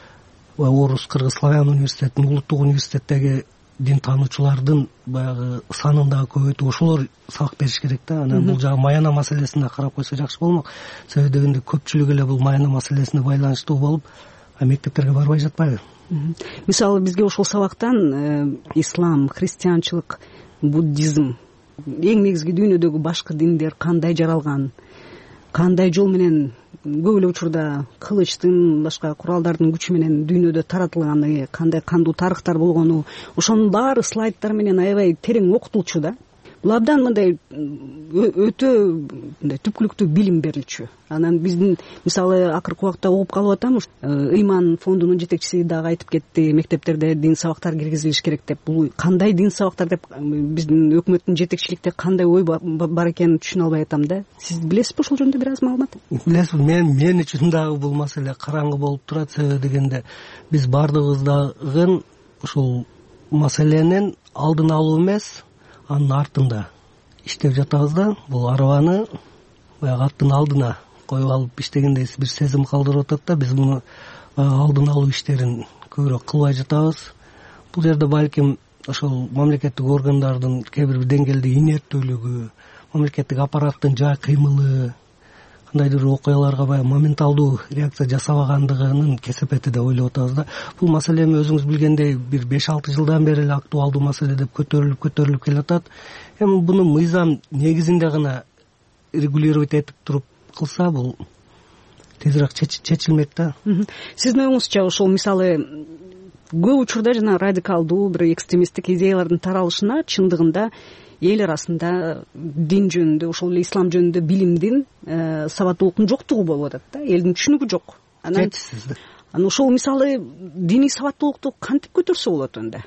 Орус, Кыргыз, Славян университетинин, улуттук университеттеги дин таануучулардын баягы санын дагы көбөйтүп, ошолор сабак бериш керек да. Анан бул жагы маяна маселесине карап койсо жакшы болмок. Себеби дегенде көпчүлүк эле бул маяна маселесине байланыштуу болуп, мектептерге барбай жатпайбы? Мисалы бизге ошол сабактан ислам, христианчылык, буддизм, эң негизги дүйнөдөгү башкы диндер кандай жаралган, кандай жол менен, көп эле учурда кылычтын, башка куралдардын күчү менен дүйнөдө таратылганы, кандай кандуу тарыхтар болгону, ошонун баары слайдтар менен аябай терең окутулчу да. Бул абдан мындай өтө мындай түпкүлүктүү билим берилчү. Анан биздин мисалы акыркы убакта угуп калып атам, Ыйман фондунун жетекчиси дагы айтып кетти, мектептерде дин сабактар киргизилиш керек деп. Бул кандай дин сабактар деп биздин өкмөттүн жетекчиликте кандай ой бар экенин түшүнө албай атам да. Сиз билесизби ошол жөнүндө бир аз маалымат? Билесизби, мен үчүн дагы бул маселе караңгы болуп турат. Себеби дегенде биз бардыгыбыз дагы ушул маселенин алдын алуу эмес, анын артында иштеп жатабыз да. Бул арбаны баягы аттын алдына коюп алып иштегендей бир сезим калдырып атат да. Биз муну алдын алуу иштерин көбүрөөк кылбай жатабыз. Бул жерде балким ошол мамлекеттик органдардын кээ бир деңгээлде инерттүүлүгү, мамлекеттик аппараттын жай кыймылы, кандайдыр окуяларга баягы моменталдуу реакция жасабагандыгынын кесепети деп ойлоп атабыз да. Бул маселе эми өзүңүз билгендей бир 5-6 жылдан бери эле актуалдуу маселе деп көтөрүлүп келатат. Эми буну мыйзам негизинде гана регулировать этип туруп кылса, бул тезирээк чечилмек да. Сиздин оюңузча ошол мисалы көп учурда жана радикалдуу бир экстремисттик идеялардын таралышына чындыгында эл арасында дин жөнүндө, ошол эле ислам жөнүндө билимдин, сабаттуулуктун жоктугу болуп атат да, элдин түшүнүгү жок. Анан ошол мисалы диний сабаттуулукту кантип көтөрсө болот анда?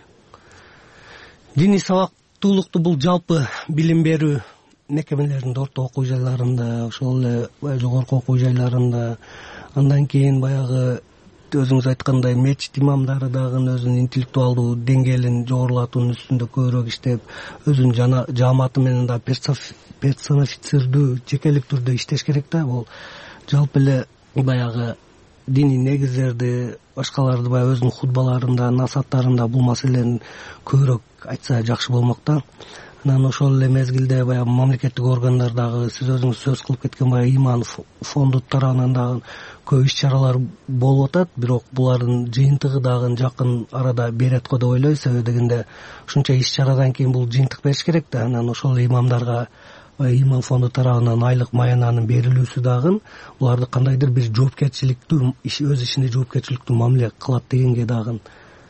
Диний сабактуулукту бул жалпы билим берүү мекемелеринде, орто окуу жайларында, ошол эле жогорку окуу жайларында, андан кийин баягы өзүңүз айткандай мечит имамдары дагы өзүнүн интеллектуалдуу деңгээлин жогорулатуунун үстүндө көбүрөөк иштеп, өзүнүн жааматы менен да персонифицирдүү, жекелик түрдө иштеш керек да. Бул жалпы эле баягы диний негиздерди, башкаларды баягы өзүнүн хутбаларында, насааттарында бул маселени көбүрөөк айтса жакшы болмок да. Анан ошол эле мезгилде баягы мамлекеттик органдар дагы, сиз өзүңүз сөз кылып кеткен баягы иман фонду тарабынан дагы көп иш-чаралар болуп атат, бирок булардын жыйынтыгы дагы жакын арада берет го деп ойлойм. Себеби дегенде ушунча иш-чарадан кийин бул жыйынтык бериш керек да. Анан ошол эле имамдарга иман фонду тарабынан айлык маянанын берилүүсү дагы буларды кандайдыр бир жоопкерчиликтүү, өз ишине жоопкерчиликтүү мамиле кылат дегенге дагы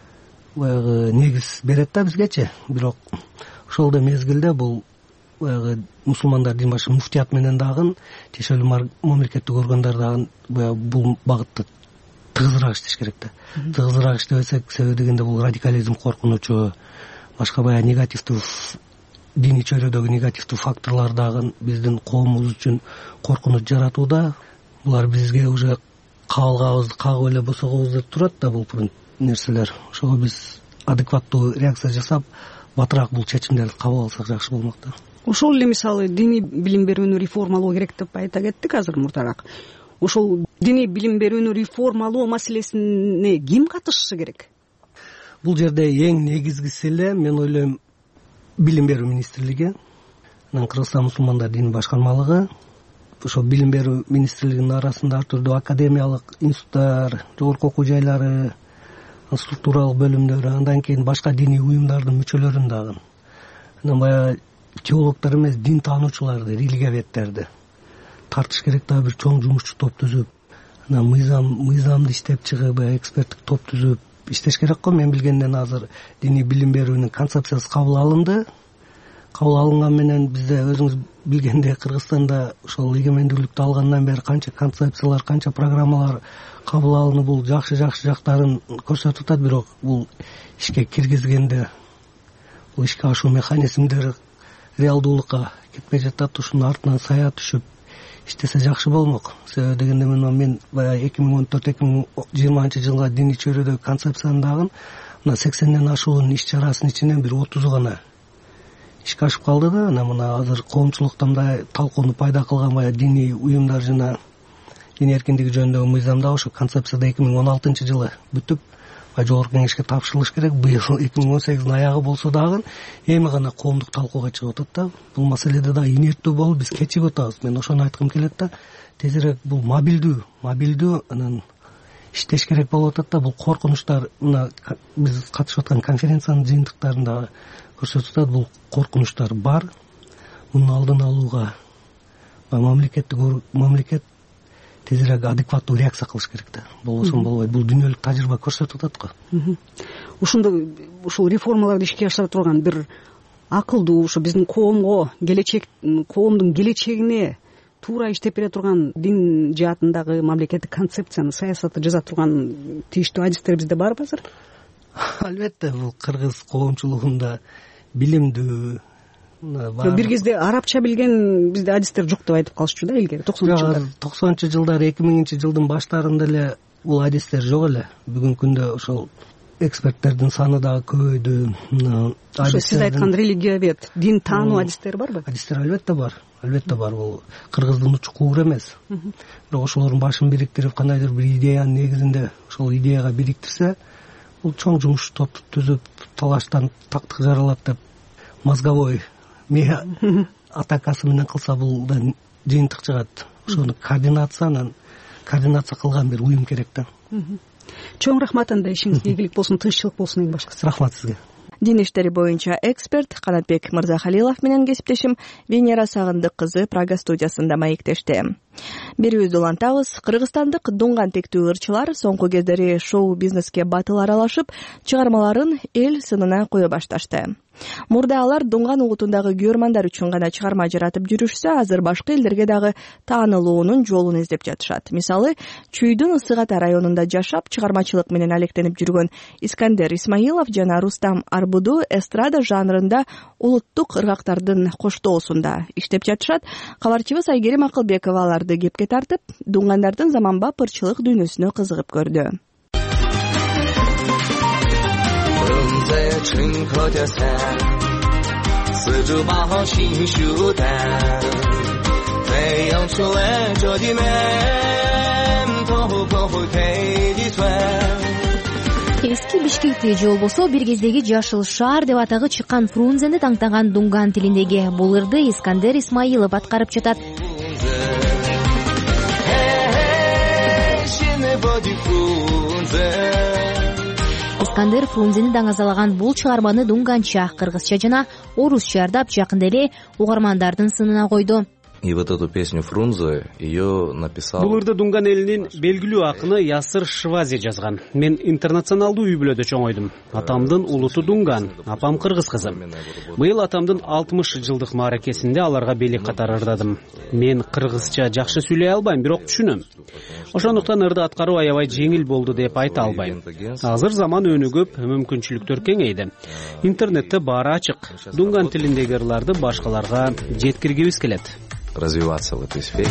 баягы негиз берет да бизгечи. Бирок ошол эле мезгилде бул баягы мусулмандар дин башы муфтият менен дагы тиешелүү мамлекеттик органдар дагы бул багытта тыгызыраак иштеш керек да. Тыгызыраак иштебесек, себеби дегенде бул радикализм коркунучу, башка баягы негативдүү диний чөйрөдөгү негативдүү факторлор дагы биздин коомубуз үчүн коркунуч жаратууда. Булар бизге уже кабылганыбызды кагып эле босогобузду турат да бул нерселер. Ошого биз адекваттуу реакция жасап, батыраак бул чечимдерди кабыл алсак жакшы болмок да. Ошол эле мисалы диний билим берүүнү реформалоо керек деп айта кеттик азыр мурдараак. Ошол диний билим берүүнү реформалоо маселесине ким катышышы керек? Бул жерде эң негизгиси эле мен ойлойм билим берүү министрлиги, анан Кыргызстан мусулмандар дини башкармалыгы, ошол билим берүү министрлигинин арасында ар түрдүү академиялык институттар, жогорку окуу жайлары, структуралык бөлүмдөрү, андан кийин башка диний уюмдардын мүчөлөрүн дагы, анан баягы теологдор эмес, дин таануучуларды, религиоведтерди тартыш керек да, бир чоң жумушчу топ түзүп, анан мыйзамды иштеп чыгып, баягы эксперттик топ түзүп иштеш керек го. Мен билгенден азыр диний билим берүүнүн концепциясы кабыл алынды. Кабыл алынган менен бизде өзүңүз билгендей Кыргызстанда ошол эгемендүүлүктү алгандан бери канча концепциялар, канча программалар кабыл алынып, бул жакшы жактарын көрсөтүп атат, бирок бул ишке киргизгенде бул ишке ашуу механизмдери реалдуулукка кетпей жатат. Ушунун артынан сая түшүп иштесе жакшы болмок. Себеби дегенде мен баягы 2014-2020 жылга диний чөйрөдөгү концепцияны дагы мына 80ден ашуун иш-чарасын ичинен бир 30 гана ишке ашып калды да. Анан мына азыр коомчулукта мындай талкууну пайда кылган баягы диний уюмдар жана дин эркиндиги жөнүндөгү мыйзамда ошо концепцияда 2016 жылы бүтүп жогорку кеңешке тапшырылыш керек. Быйыл 2018 аягы болсо дагы эми гана коомдук талкууга чыгып атат да. Бул маселеде да инерттүү болуп биз кечигип атабыз. Мен ошону айткым келет да. Тезирээк бул мобилдүү анан иштеш керек болуп атат да. Бул коркунучтар мына биз катышып аткан конференциянын жыйынтыктарында көрсөтүп атат. Бул коркунучтар бар. Мунун алдын алууга мамлекет тезирээк адекваттуу реакция кылыш керек да. Болбосо болбойт. Бул дүйнөлүк тажрыйба көрсөтүп атат го. Ушул реформаларды ишке ашыра турган бир акылдуу, ошо биздин коомго коомдун келечегине туура иштеп бере турган дин жаатындагы мамлекеттик концепцияны, саясатты жаза турган тийиштүү адистер бизде барбы азыр? Албетте, бул кыргыз коомчулугунда билимдүү, бир кезде арабча билген бизде адистер жок деп айтып калышчу да илгери 90-жылдары 2000-жылдын баштарында эле бул адистер жок эле. Бүгүнкү күндө ошол эксперттердин саны дагы көбөйдү. Ошо сиз айткан религиовед, дин таануу адистер барбы? Адистер албетте бар. Бул кыргыздын учкуур эмес. Бирок ошолордун башын бириктирип, кандайдыр бир идеянын негизинде ошол идеяга бириктирсе, бул чоң жумуш топ түзүп, талаштан тактык жаралат деп мозговой атакасы менен кылса, бул да жыйынтык чыгат. Ошону координация кылган бир уюм керек да. Чоң рахмат. Анда ишиңизге ийгилик болсун, тынччылык болсун эң башкысы. Рахмат сизге. Дин иштери боюнча эксперт Канатбек Мырзахалилов менен кесиптешим Венера Сагындык кызы Прага студиясында маектешти. Берүүбүздү улантабыз. Кыргызстандык дунган тектүү ырчылар соңку кездери шоу бизнеске батыл аралашып, чыгармаларын эл сынына кое башташты. Мурда алар дунган угутундагы көрмандар үчүн гана чыгарма жаратып жүрүшсө, азыр башка элдерге дагы таанылуунун жолун издеп жатышат. Мисалы, Чүйдүн Ысык Ата районунда жашап, чыгармачылык менен алектенип жүргөн Искандер Исмаилов жана Рустам Арбуду эстрада жанрында улуттук ыргактардын коштоосунда иштеп жатышат. Кабарчыбыз Айгерим Акылбекова аларды кепке тартып, дунгандардын заманбап ырчылык дүйнөсүнө кызыгып көрдү. 在春口的山，四周八方青树丹，太阳出来照的满，澎澎开的船。 Эски Бишкекте же болбосо бир кездеги жашыл шаар деп атагы чыккан Фрунзени таңтаган дунган тилиндеги бул ырды Искандер Исмаилов аткарып жатат. Искандер Фрунзени даңазалаган бул чыгарманы дунганча, кыргызча жана орусча ырдап жакында эле угармандардын сынына койду. И вот эту песню Фрунзе ее написал. Бул ырды дунган элинин белгилүү акыны Ясыр Швази жазган. Мен интернационалдуу үй бүлөдө чоңойдум. Атамдын улуту дунган, апам кыргыз кызы. Быйыл атамдын 60 жылдык мааракесинде аларга белек катары ырдадым. Мен кыргызча жакшы сүйлөй албайм, бирок түшүнөм. Ошондуктан ырды аткаруу аябай жеңил болду деп айта албайм. Азыр заман өнүгүп, мүмкүнчүлүктөр кеңейди. Интернетте баары ачык. Дунган тилиндеги ырларды башкаларга жеткиргибиз келет. Развиваться в этой сфере.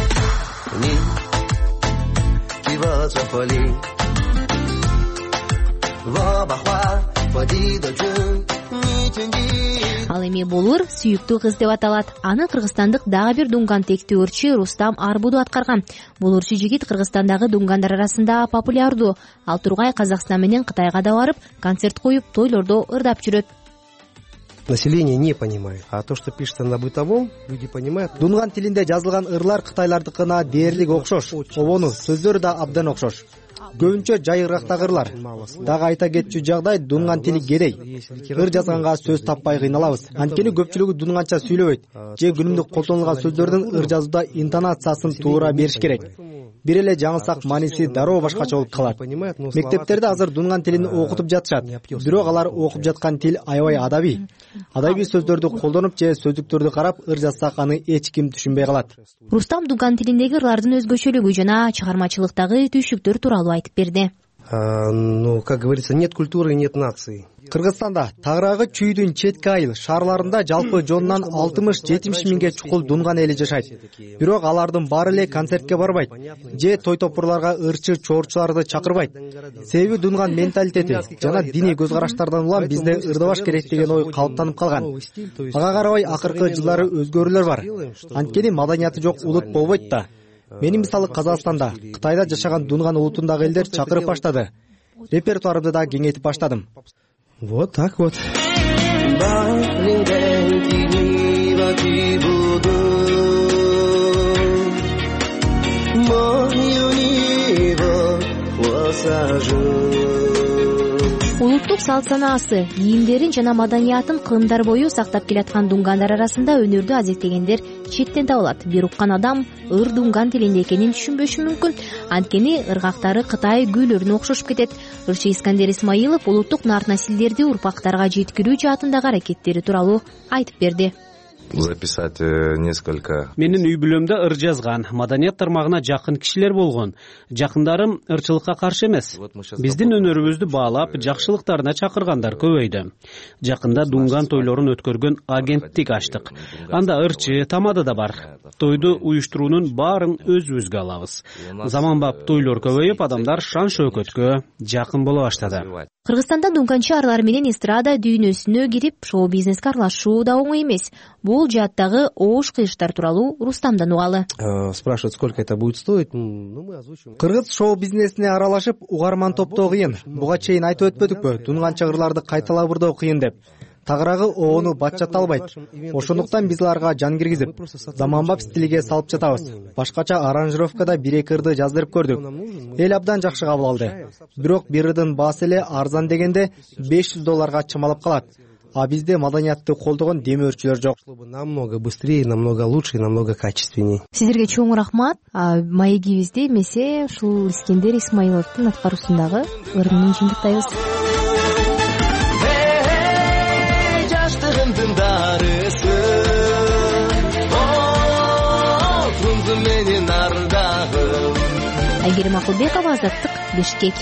Ал эми бул ыр сүйүктүү кыз деп аталат. Аны кыргызстандык дагы бир дунган тектүү ырчы Рустам Арбуду аткарган. Бул ырчы жигит Кыргызстандагы дунгандар арасында популярдуу. Ал тургай Казакстан менен Кытайга да барып, концерт коюп, тойлордо ырдап жүрөт. Население не понимает, а то, что пишется на бытовом, люди понимают. Дунган тилинде жазылган ырлар кытайлардыкына дээрлик окшош, обону сөздөрү да абдан окшош. Көбүнчө жай ыргактагы ырлар. Дагы айта кетчү жагдай, дунган тили кедей. Ыр жазганга сөз таппай кыйналабыз. Анткени көпчүлүгү дунганча сүйлөбөйт. Же күнүмдүк колдонулган сөздөрдүн ыр жазууда интонациясын туура бериш керек. Бир эле жаңылсак мааниси дароо башкача болуп калат. Мектептерде азыр дунган тилин окутуп жатышат. Бирок алар окуп жаткан тил аябай адабий. Адабий сөздөрдү колдонуп же сөздүктөрдү карап ыр жазсак аны эч ким түшүнбөй калат. Рустам дунган тилиндеги ырлардын өзгөчөлүгү жана чыгармачылыктагы түйшүктөр тууралуу айтып берди. Ну, как говорится, нет культуры, нет нации. Кыргызстанда тагыраагы Чүйдүн четки айыл шаарларында жалпы жонунан 60-70 миңге чукул дунган эли жашайт. Бирок алардын баары эле концертке барбайт. Же той топурларга ырчы чоорчуларды чакырбайт. Себеби дунган менталитети жана диний көз караштардан улам бизде ырдабаш керек деген ой калыптанып калган. Ага карабай акыркы жылдары өзгөрүүлөр бар. Анткени маданияты жок улут болбойт да. Менин мисалы Казакстанда, Кытайда жашаган дунган улутундагы элдер чакырып баштады. Репертуарымды да кеңейтип баштадым. Вот так вот. Улуттук салт санаасы, кийимдерин жана маданиятын кылымдар бою сактап келаткан дунгандар арасында өнөрдү азектегендер четтен табылат. Бир уккан адам ыр дунган тилинде экенин түшүнбөшү мүмкүн. Анткени ыргактары Кытай күйлөрүнө окшошуп кетет. Ырчы Искандер Исмаилов улуттук нарт-насилдерди урпактарга жеткирүү жаатындагы аракеттери тууралуу айтып берди. Записать несколько. Менин үй бүлөмдө ыр жазган, маданият тармагына жакын кишилер болгон. Жакындарым ырчылыкка каршы эмес. Биздин өнөрүбүздү баалап, жакшылыктарына чакыргандар көбөйдү. Жакында дунган тойлорун өткөргөн агенттик ачтык. Анда ырчы, тамада да бар. Тойду уюштуруунун баарын өзүбүзгө алабыз. Заманбап тойлор көбөйүп, адамдар шан шөкөткө жакын боло баштады. Кыргызстанда дунганчы арлар менен эстрада дүйнөсүнө кирип, шоу-бизнеске аралашуу да оңой эмес. Бул жааттагы оош кыйыштар тууралуу Рустамдан угалы. Спрашивают, сколько это будет стоить? Кыргыз шоу-бизнесине аралашып, угарман топтоо кыйын. Буга чейин айтып өтпөдүкпү? Дунган чыгырларды кайталап ырдоо кыйын деп. Тагыраагы оону батчата албайт. Ошондуктан биз аларга жан киргизип, заманбап стилге салып жатабыз. Башкача аранжировкада 1-2 ырды жаздырып көрдүк. Эл абдан жакшы кабыл алды. Бирок бир ырдын баасы эле арзан дегенде $500 чамалып калат. а бизде маданиятты колдогон демөөрчүлөр жок. Намного быстрее, намного лучше и намного качественнее. Сиздерге чоң рахмат. Маегибизде эмесе ушул Искендер Исмаиловдун аткаруусундагы ырымын жыйынтыктайбыз. Жаштыгымдын дарысы менин ардагым. Айгерим Акылбекова, Азаттык, Бишкек.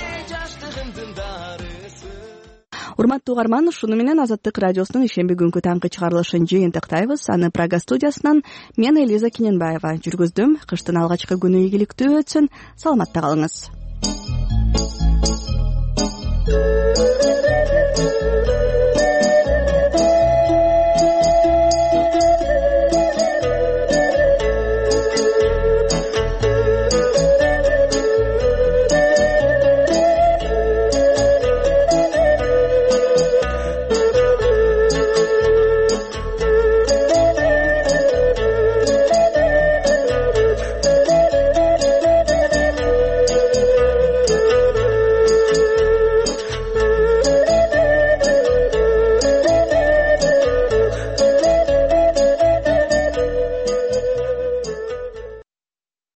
Урматтуу угарман, ушуну менен Азаттык радиосунун ишемби күнкү таңкы чыгарылышын жыйынтыктайбыз. Аны Прага студиясынан мен Элиза Кененбаева жүргүздүм. Кыштын алгачкы күнү ийгиликтүү өтсүн. Саламатта калыңыз.